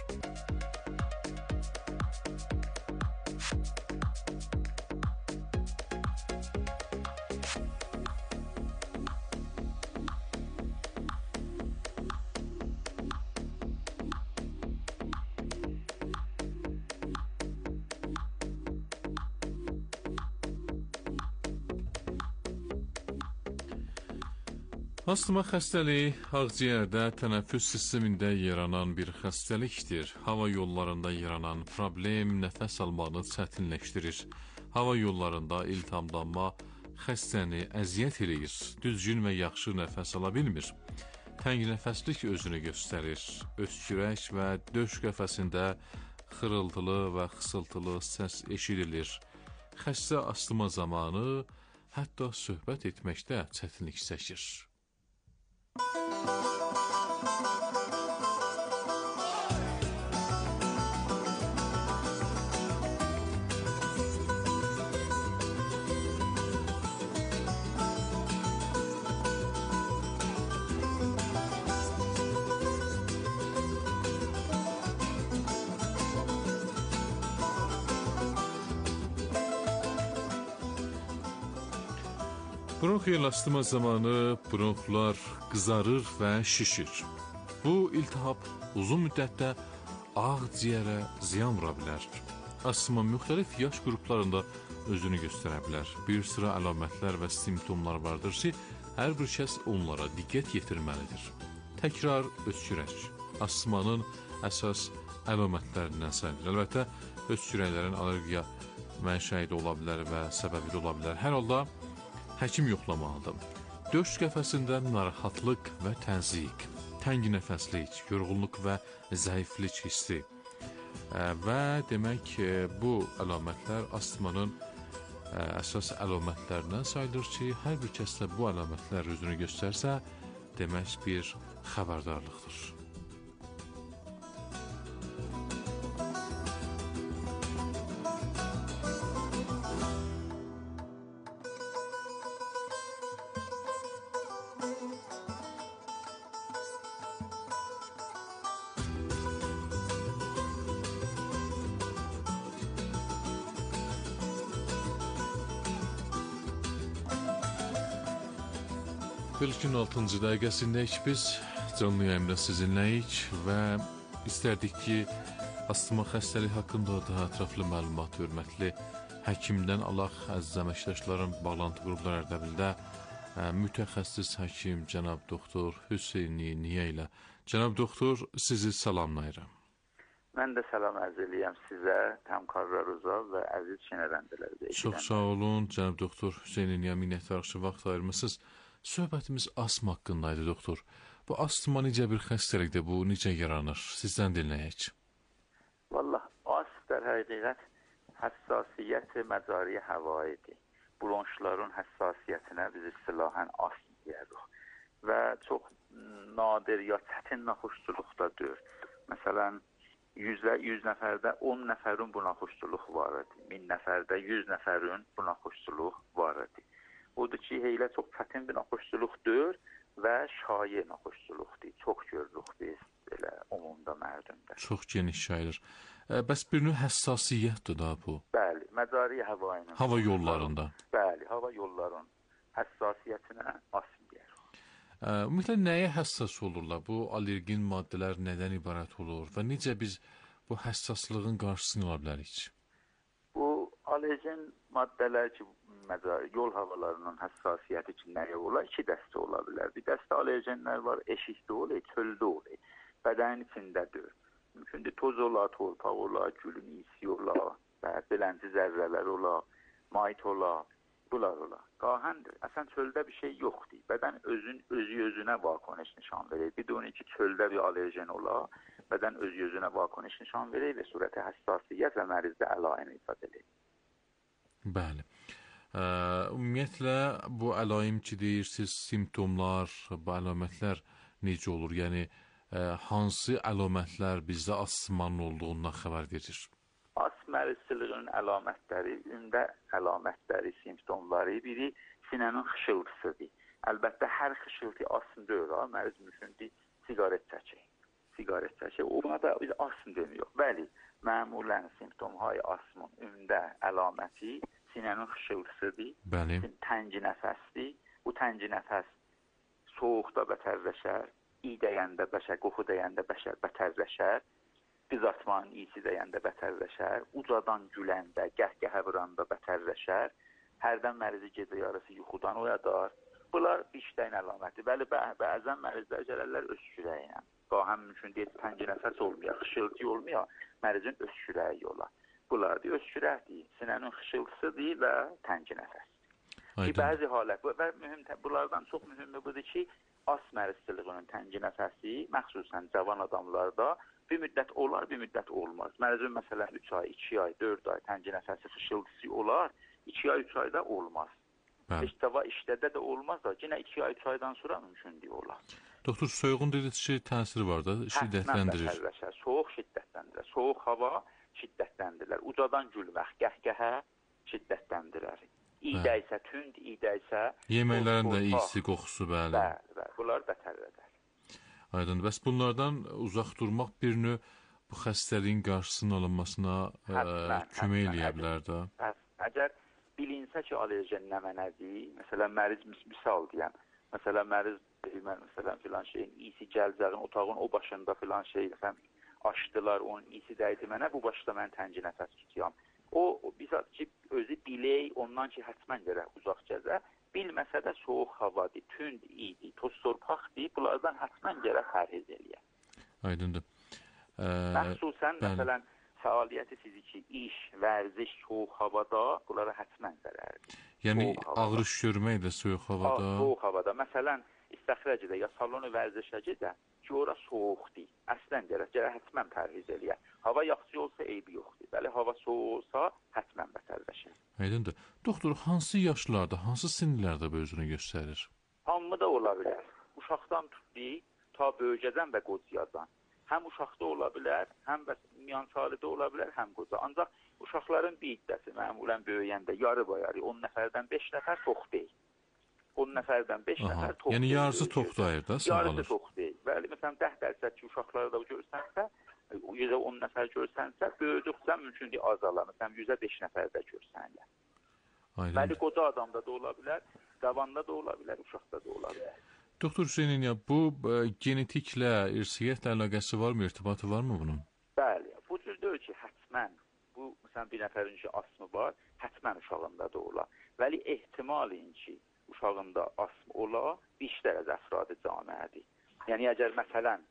Astma xəstəliyi ağciyərdə, tənəffüs sistemində yaranan bir xəstəlikdir. Hava yollarında yaranan problem nəfəs almanı çətinləşdirir. Hava yollarında iltihamlanma xəstəni əziyyət eləyir. Düzgün və yaxşı nəfəs ala bilmir. Təngnəfəslik özünü göstərir. Öskürək və döş qəfəsində xırıltılı və xısıltılı səs eşidilir. Xəstə astma zamanı hətta söhbət etməkdə çətinlik çəkir. Bronxiyal astma zamanı bronxlar qızarır və şişir. Bu iltihab uzun müddətdə ağciyərə ziyan vura bilər. Astma müxtəlif yaş qruplarında özünü göstərə bilər. Bir sıra əlamətlər və simptomlar vardır ki, hər bir kəs onlara diqqət yetirməlidir. Təkrar öskürək astmanın əsas əlamətlərindən sayılır. Əlbəttə, öskürəklərin allergiya mənşəyi də ola bilər və səbəbi də ola bilər. Hər halda həkim yoxlamalıdır. Döş qəfəsində narahatlıq və təzyiq, təng nəfəslik, yorğunluq və zəiflik hissi və demək bu əlamətlər astmanın əsas əlamətlərindən sayılır ki, hər bir kəsdə bu əlamətlər özünü göstərsə, demək bir xəbərdarlıqdır. Bölgün altıncı dəqiqəsindəyik biz, canlı yayımda sizinləyik və istərdik ki, astma xəstəlik haqqında daha ətraflı məlumat hörmətli həkimdən alaq, əziz əməkdaşlarım, bağlantı qruplar Ərdəbildə mütəxəssis həkim cənab doktor Hüseyni Niyə ilə. Cənab doktor, sizi salamlayıram. Mən də salam ərz eləyəm sizə, həmkarlarınıza və əziz şənəvəndələrdə. Çox sağ olun, cənab doktor Hüseyni Niyə, minnətdarlıqlı vaxt ayırmışsınız. Söhbətimiz astma haqqındaydı, doktor. Bu astma necə bir xəstəlikdir, bu necə yaranır? Sizdən dinləyək. Vallah, astma در həqiqət həssasiyyət məcari həvaidir. Bronşların həssasiyyətinə biz istilahən astma deyirik. Və çox nadir ya çətin naxoşçuluqdadır. Məsələn, yüz nəfərdə on nəfərin bu naxoşçuluq var idi. min nəfərdə yüz nəfərin bu naxoşçuluq var idi. Odur ki, elə çox çətin bir naxoşçuluqdur və şayə naxoşçuluqdur. Çox görürük biz elə umumda mərdumda. Çox geniş yayılır. Bəs bir növ həssasiyyətdir da bu? Bəli, məcari həvayının. Hava yollarında. Bəli, hava yollarının həssasiyyətinə astma deyirik. Ümumiyyətlə, nəyə həssas olurlar? Bu allergin maddələr nədən ibarət olur və necə biz bu həssaslığın qarşısını ala bilərik? Bu allergen maddələr ki, yol havalarının həssasiyyəti ki, nəyə olar? İki dəstə ola bilər. Bir dəstə allergenlər var, eşikdə olur, çöldə olur, bədənin içindədir. Mümkündür, toz ola, torpaq ola, gülün iyisi ola, belənci zərrələr ola, mayt ola, bunlar ola. Qahəndir. Əsən çöldə bir şey yoxdur. Bədən özün, özü özünə vakonış nişan verir. Bir də onun ki, çöldə bir allergen ola, bədən özü özünə vakonış nişan verir və surətə həssasiyyət və mərizdə əlaim ifadə edir. Bəli. Ümumiyyətlə, bu əlaim ki, deyirsiniz, simptomlar, bu əlamətlər necə olur? Yəni, hansı əlamətlər bizdə astmanın olduğundan xəbər verir? Astma mərizçiliyinin əlamətləri, ümdə əlamətləri, simptomları biri sinənin xışıltısıdır. Əlbəttə, hər xışıltı astma deyil, məriz mümkündür, sigaret çəkir. Sigaret çəkir, ona da biz astma demiyor. Bəli, məmulən simptomhay astmanın ümdə əlaməti sinənin xışıltısıdır, təngi nəfəsdir. Bu təngi nəfəs soğuqda bətərləşər, iy dəyəndə bəşər, qoxu dəyəndə bəşər bətərləşər, qızartmanın iyisi dəyəndə bətərləşər, ucadan güləndə, qəhqəhə vuranda bətərləşər, hərdən mərizi gecə yarısı yuxudan oyadar. Bunlar işləyin əlaməti. Bəli, bəzən mərizlər gələrlər öskürəyi ilə. Qahəm mümkün deyil, təngi nəfəs olmuyor, xışıltı olmuyor, mərizin öskürəyi olar. Bunlar da öskürəkdir, sinənin xışıltısıdır və təngi nəfəsdir. Bəzi halət, və mühüm, bunlardan çox mühümü budur ki, astma mərizçiliyinin təngi nəfəsi, məxsusən cavan adamlarda bir müddət olar, bir müddət olmaz. Mərizin məsələn üç ay, iki ay, dörd ay təngi nəfəsi xışıltısı olar, iki ay, üç ayda olmaz. Heç dava işlədə də olmaz da, yenə iki ay, üç aydan sonra mümkündür olar. Doktor, soyuğun dediniz ki, təsiri var da, şiddətləndirir. Həttən bətərləşər, soğuq şiddətləndirir, soğuq hava şiddətləndirilər. Ucadan gülmək, qəhqəhə şiddətləndirər. İydə isə, tünd iydə isə... Yeməklərin də iyisi, qoxusu, bəli. Bəli, bəli, bunlar bətərlədər. Aydın, bəs bunlardan uzaq durmaq bir növ bu xəstəliyin qarşısının alınmasına kömək eləyə bilər də? Əgər bilinsə ki, allergen nə mənədir, məsələn, məriz misal deyəm, məsələn, məriz, məsələn, filan şeyin iyisi gəlcərin, otağın o başında filan şey, açdılar, onun iyisi dəydi mənə, bu başda mən təngi nəfəs tutuyam. O, bizat ki, özü bilək, ondan ki, hətmən gərək uzaq gəzə, bilməsə də soğuq havadır, tünd iydir, toz torpaqdır, bunlardan hətmən gərək pərhiz eləyək. Aydındır. Məxsusən, məsələn, fəaliyyəti fiziki, iş, vərziş, soyuq havada bunlara həttəmən zərərdir. Yəni ağrış görmək də soyuq havada? Soyuq havada. Məsələn, istəxrəcidə ya salonu vərzişə gedə ki, ora soyuqdur. Əslən gərək, gərək həttəmən pərhiz eləyə. Hava yaxşı olsa eybi yoxdur. Bəli, hava soyuq olsa həttəmən bətərləşir. Aydındır. Doktor, hansı yaşlarda, hansı sinirlərdə bu özünü göstərir? Hamı da ola bilər. Uşaqdan tutdu, ta böyücədən və qocadan. Həm uşaqda ola bilər, həm də miyansalidə ola bilər, həm qoca. Ancaq uşaqların bir iddəsi məmulən böyüyəndə yarı bayarı on nəfərdən beş nəfər tox deyil. on nəfərdən beş nəfər tox deyil. Yəni yarısı toxdayır da, sağalır. Yarısı tox deyil. Bəli, məsələn, dəh dərsə ki, uşaqları da görsənsə, yüzə on nəfər görsənsə, böyüdükcə mümkündür azalar. Məsələn, yüzə beş nəfər də görsənlər. Bəli, qoca adamda da ola bilər, davanda da ola bilər, uşaqda da ola bilər. Doktor Hüseynin, ya bu e, genetiklə, irsiyyətlə əlaqəsi varmı, irtibatı varmı bunun? Bəli, bu cür deyil ki, həttəmən, bu, məsələn, bir nəfərin ki, asmı var, həttəmən uşağında da ola. Vəli ehtimalin ki, uşağında asm ola, bir dərəcə əfradı camiədir. Yəni, əgər məsələn,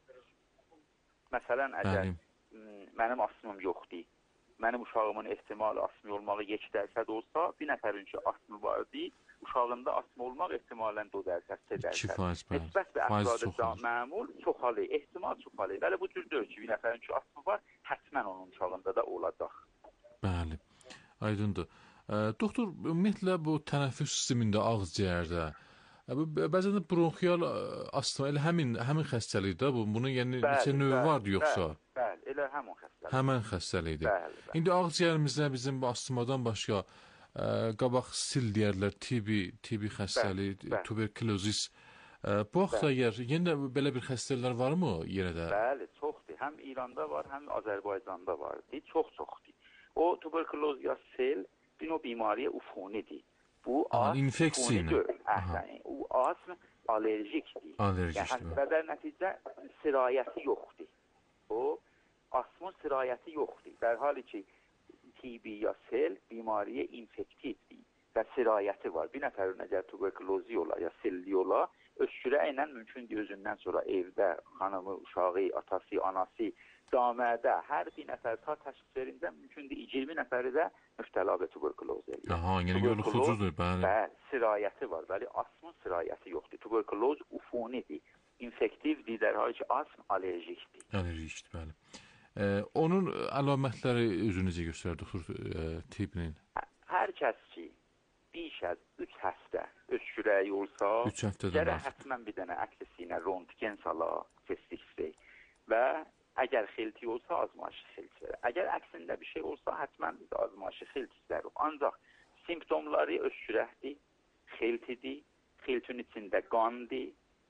məsələn, əgər mənim asmım yoxdur, mənim uşağımın ehtimali asmı olmağı yek dərsə də olsa, bir nəfərin ki, asmı vardır, uşağında asma olmaq ehtimalən dörd dərsə, sə dərsə. Nisbət və əfradı məmul çoxalı, ehtimal çoxalı. Bəli, bu cür deyil ki, bir nəfərin ki, asma var, həttəmən onun uşağında da olacaq. Bəli, aydındır. E, doktor, ümumiyyətlə bu tənəffüs sistemində, ağızciyərdə, bəzən də bronxiyal astma, elə həmin, həmin xəstəlikdə bu, bunun yəni neçə növü vardı yoxsa? Bəli, bəli, elə həmin xəstəlik. Həmən xəstəlikdir. Bəli, bəli. İndi ağızciyərimizdə bizim bu astmadan başqa ə, qabaq sil deyərlər, tibi, tibi xəstəlik, tuberkulozis. Ə, bu vaxt əgər yenə də belə bir xəstəliklər varmı yenə də? Bəli, çoxdur. Həm İranda var, həm Azərbaycanda var. Çox-çoxdur. O tuberkuloz ya sel, bir o bimariyə ufunidir. Bu Aha, infeksiya. O asm alerjikdir. Alerjikdir. Yəni, və nəticə sirayəti yoxdur. O asmın sirayəti yoxdur. در حالی ki T B ya sel bimariyə infektivdir və sirayəti var. Bir nəfərin əgər tuberkulozi ola ya selli ola, öskürə ilə mümkündür özündən sonra evdə xanımı, uşağı, atası, anası, damədə hər bir nəfər ta təşxis verincə mümkündür iyirmi nəfəri də mübtəla və tuberkuloz edir. Aha, yəni yoluxucudur, bəli. Bəli, sirayəti var, bəli, asmın sirayəti yoxdur. Tuberkuloz ufunidir, infektivdir, در حالی ki asm alerjikdir. Alerjikdir, bəli. Ee, onun əlamətləri özü necə göstərir, doktor e, tibinin? Hər kəs ki, bir az üç həftə öskürəyi olsa, gərək həttəmən bir dənə əks sinə röntgen sala, testisdir və əgər xilti olsa azmayışı xilti verir. Əgər əksində bir şey olsa həttəmən biz azmayışı xilti istərik. Ancaq simptomları öskürəkdir, xiltidir, xiltin içində qandır,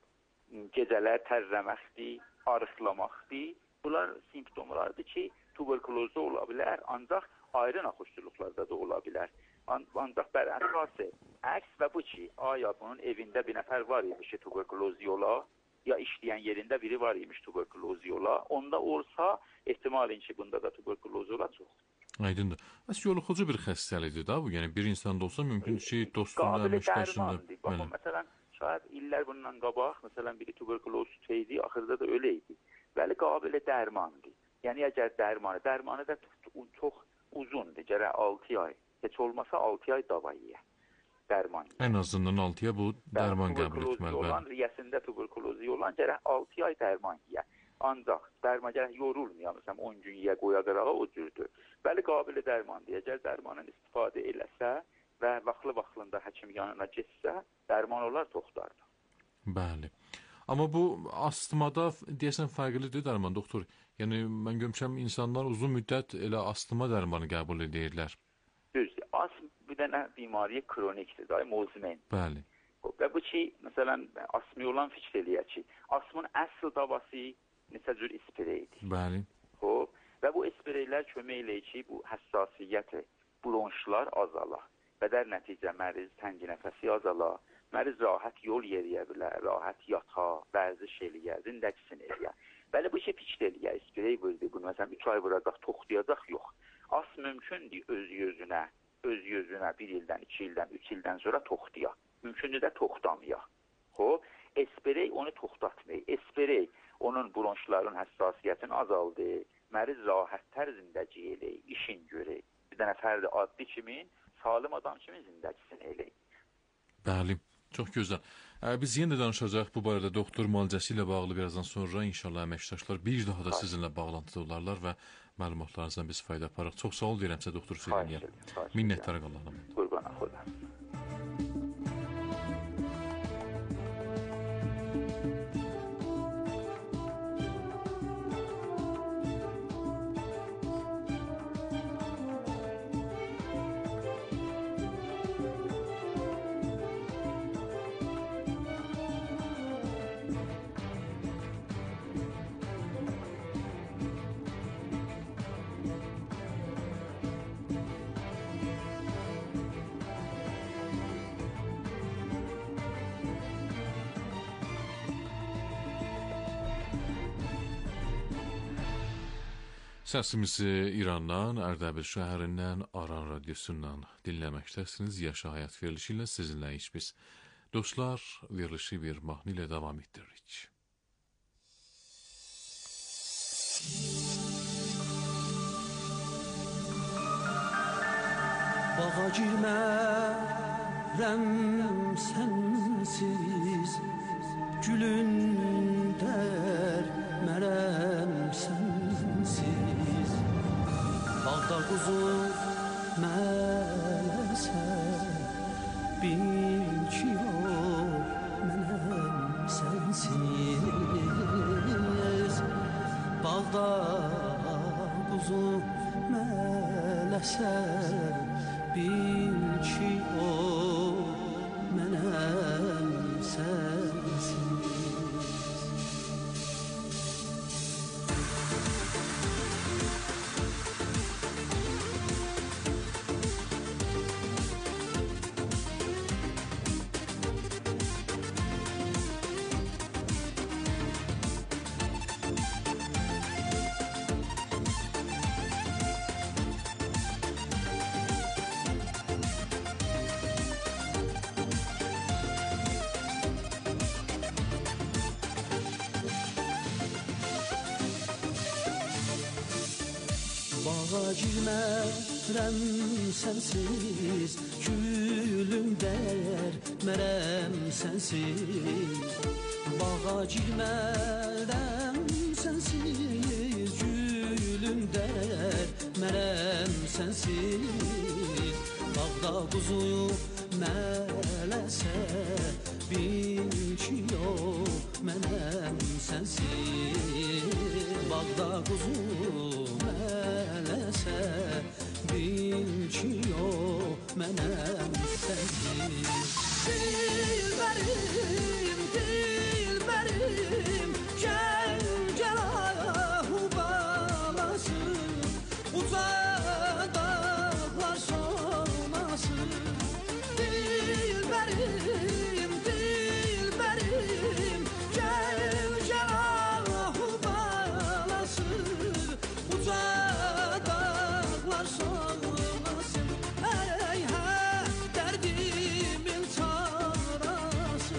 gecələr tərləməkdir, arıqlamaqdır. Bunlar simptomlardır ki, tuberkulozda ola bilər, ancaq ayrı naxoşçuluqlarda da ola bilər. Ancaq bər əsası əks və bu ki, aya bunun evində bir nəfər var imiş ki, tuberkulozi ola, ya işləyən yerində biri var imiş tuberkulozi ola, onda olsa, ehtimalin ki, bunda da tuberkulozi ola çox. Aydındır. Bəs yoluxucu bir xəstəlikdir da bu, yəni bir insanda olsa mümkün ki, dostunda, məşqəsində. Baxın, məsələn, şayad illər bundan qabaq, məsələn, biri tuberkuloz teydi, axırda da öləydi. Bəli, qabilə dərmandır. Yəni, əgər dərmanı, dərmanı da çox uzundur, gərək altı ay. Heç olmasa altı ay davayıya dərman. Ən azından altı ay bu dərman qəbul etməli. Tuberkulozi olan, riyəsində tuberkulozi olan gərək altı ay dərman yiyə. Ancaq dərman gərək yorulmuyor, məsələn, on gün yiyə qoya qırağa o cürdür. Bəli, qabilə dərmandır. Əgər dərmanın istifadə eləsə və vaxtlı-vaxtında həkim yanına getsə, dərman olar toxtardır. Bəli. Amma bu astmada deyəsən fərqlidir dərman, doktor. Yəni, mən görmüşəm, insanlar uzun müddət elə astma dərmanı qəbul edirlər. Düzdür. Astm bir dənə bimariyə kronikdir, daim muzmen. Bəli. Və bu ki, məsələn, astmi olan fikr eləyək ki, astmın əsl davası neçə cür ispreydir. Bəli. Hop. Və bu ispreylər kömək eləyir ki, bu həssasiyyəti, bronşlar azala. Və dər nəticə məriz təngi nəfəsi azala. Məriz rahat yol yeriyə bilər, rahat yata, vərziş eləyə, zindəkisin eləyə. Bəli, bu şey fikr eləyə, isprey vurdu, bunu məsələn üç ay vuracaq, toxtayacaq, yox. As mümkündür öz gözünə, öz gözünə bir ildən, iki ildən, üç ildən sonra toxtaya. Mümkündür də toxtamaya. Hop, esprey onu toxtatmayır. Esprey onun bronşları hormonların həssasiyyətini azaldı. Məriz rahatlar zindəci eləyir, işin görür. Bir dənə fərdi adlı kimi, salim adam kimi zindəcisini eləyir. Bəli, çox gözəl. Biz yenə də danışacaq bu barədə doktor müalicəsi ilə bağlı birazdan sonra. İnşallah əməkdaşlar bir daha da sizinlə bağlantıda olarlar və məlumatlarınızdan biz fayda aparaq. Çox sağ ol deyirəm sizə doktor Hüseyniyyə. Minnətdarıq Allah'a. Qurban Xuda. Səsimizi İrandan, Ərdəbil şəhərindən, Aran radiosundan dinləməkdəsiniz. Yaşa həyat verilişi ilə sizinləyik biz. Dostlar, verilişi bir mahnı ilə davam etdiririk. Bağa girmərəm sənsiz, gülün dərmərəm sənsiz. Bağda quzu mələsə, bil ki o mənəm sənsiz. Bağda quzu mələsə, bil ki o mənəm sənsiz. Bağa girmərəm sənsiz, gülüm dərmərəm sənsiz. Bağa girmərəm sənsiz, gülüm dərmərəm sənsiz. Bağda quzu mələsə, bil ki o mənəm sənsiz. Bağda quzu mələsə, bil ki o mənəm sənsiz. Dilbərim, dilbərim, gəl, gəl ahu balası, uca dağlar solmasın. Dilbərim, dilbərim, gəl, gəl ahu balası, uca dağlar solmasın. Ey hə, dərdimin çarası.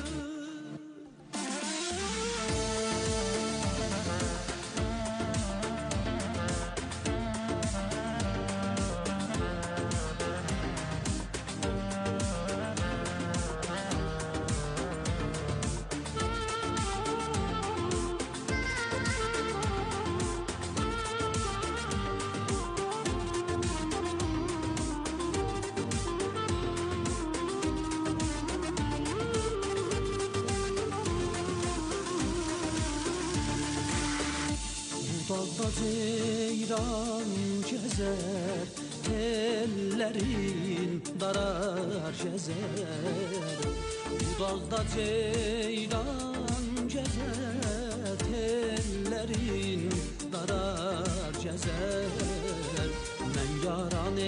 Dağda ceyran gəzər, tellərin darar gəzər. Bu dağda ceyran gəzər, tellərin darar gəzər. Mən yaran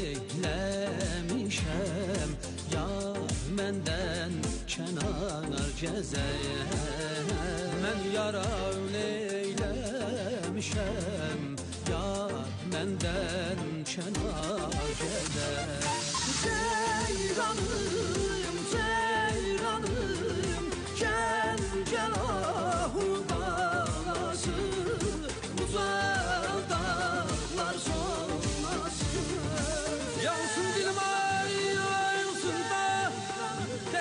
eyləmişəm, yar məndən kənar gəzər. Mən yaran eyləmişəm, yar məndən kənar gəzər. Ceyranım, ceyranım, gəl, gəl ahu balası,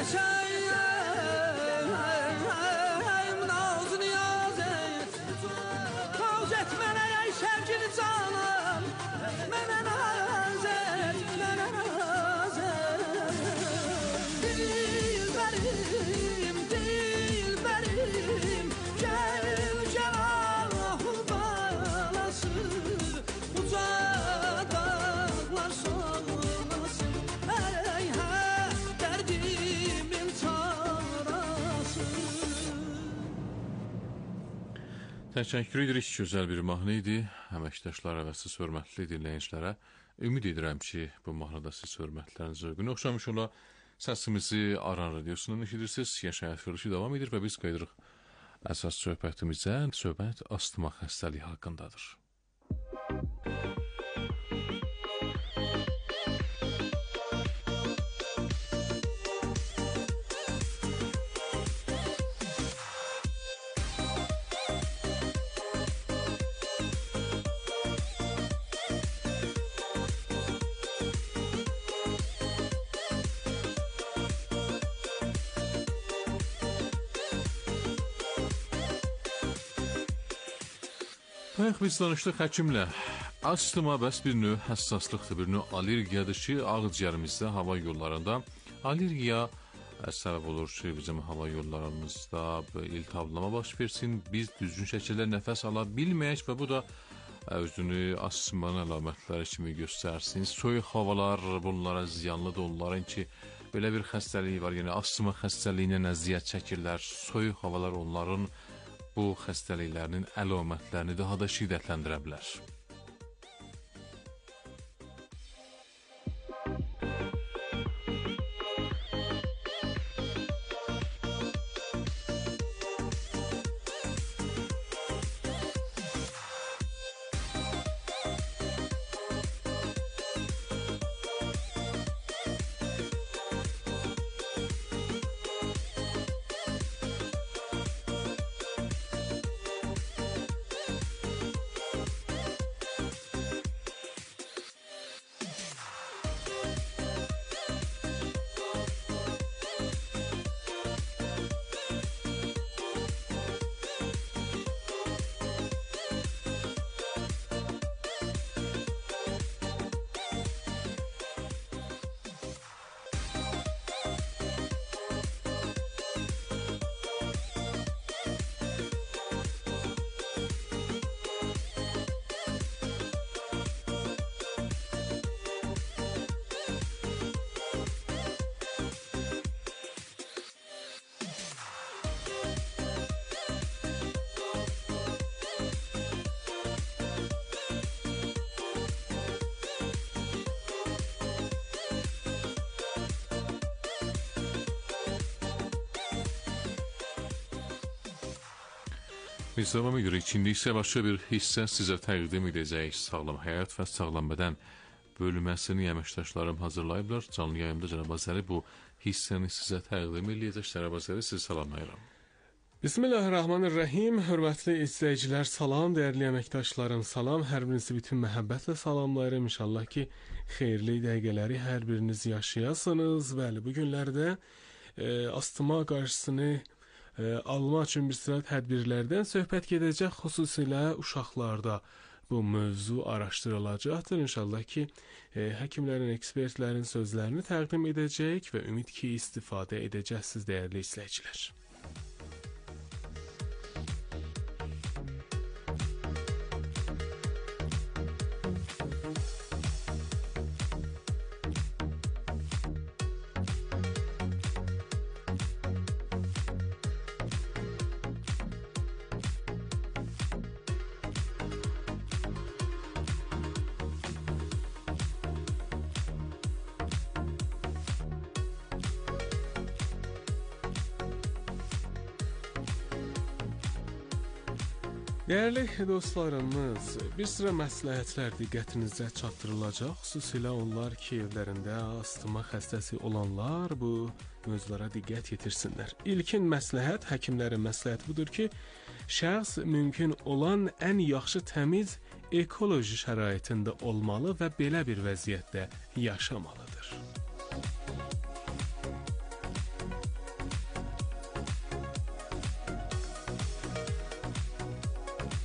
çəkəyim naz niyaz et Naz et mənə ey sevgili canım Mənə naz et, mənə naz et Dilbərim, dilbərim Gəl, gəl Allahu balası Uca dağlar soğulasın Ey hə, dərdimin çarası Təşəkkür edirik. Gözəl bir mahnı idi. Əməkdaşlara və siz hörmətli dinləyicilərə ümid edirəm ki, bu mahnıda siz hörmətlərin zövqünü oxşamış ola. Səsimizi Aran radiosundan eşidirsiniz. Yaşa həyat verilişi davam edir və biz qayıdırıq əsas söhbətimizə. Söhbət astma xəstəliyi haqqındadır. Bayaq biz danışdıq həkimlə. Astma bəs bir növ həssaslıqdır, bir növ allergiyadır ki, ağciyərimizdə, hava yollarında allergiya səbəb olur ki, bizim hava yollarımızda iltihablama baş versin, biz düzgün şəkildə nəfəs ala bilməyək və bu da özünü astmanın əlamətləri kimi göstərsin. Soyuq havalar bunlara ziyanlıdır, onların ki, belə bir xəstəliyi var, yəni astma xəstəliyinə əziyyət çəkirlər. Soyuq havalar onların bu xəstəliklərinin əlamətlərini daha da şiddətləndirə bilər. Biz devam edirik. İndi isə başqa bir hissə sizə təqdim edəcəyik. Sağlam həyat və sağlam bədən bölməsini əməkdaşlarım hazırlayıblar. Canlı yayımda Cənab Azəri bu hissəni sizə təqdim edəcək. Cənab Azəri, sizi salamlayıram. Bismillahirrahmanirrahim. Hörmətli izləyicilər, salam, dəyərli əməkdaşlarım, salam. Hər birinizi bütün məhəbbətlə salamlayıram. İnşallah ki, xeyirli dəqiqələri hər biriniz yaşayasınız. Bəli, bu günlərdə e, astma qarşısını e, almaq üçün bir sıra tədbirlərdən söhbət gedəcək, xüsusilə uşaqlarda bu mövzu araşdırılacaqdır. İnşallah ki, e, həkimlərin, ekspertlərin sözlərini təqdim edəcək və ümid ki, istifadə edəcəksiniz, dəyərli izləyicilər. Dəyərli dostlarımız, bir sıra məsləhətlər diqqətinizə çatdırılacaq. Xüsusilə onlar ki, evlərində astma xəstəsi olanlar bu mövzulara diqqət yetirsinlər. İlkin məsləhət, həkimlərin məsləhəti budur ki, şəxs mümkün olan ən yaxşı təmiz ekoloji şəraitində olmalı və belə bir vəziyyətdə yaşamalıdır.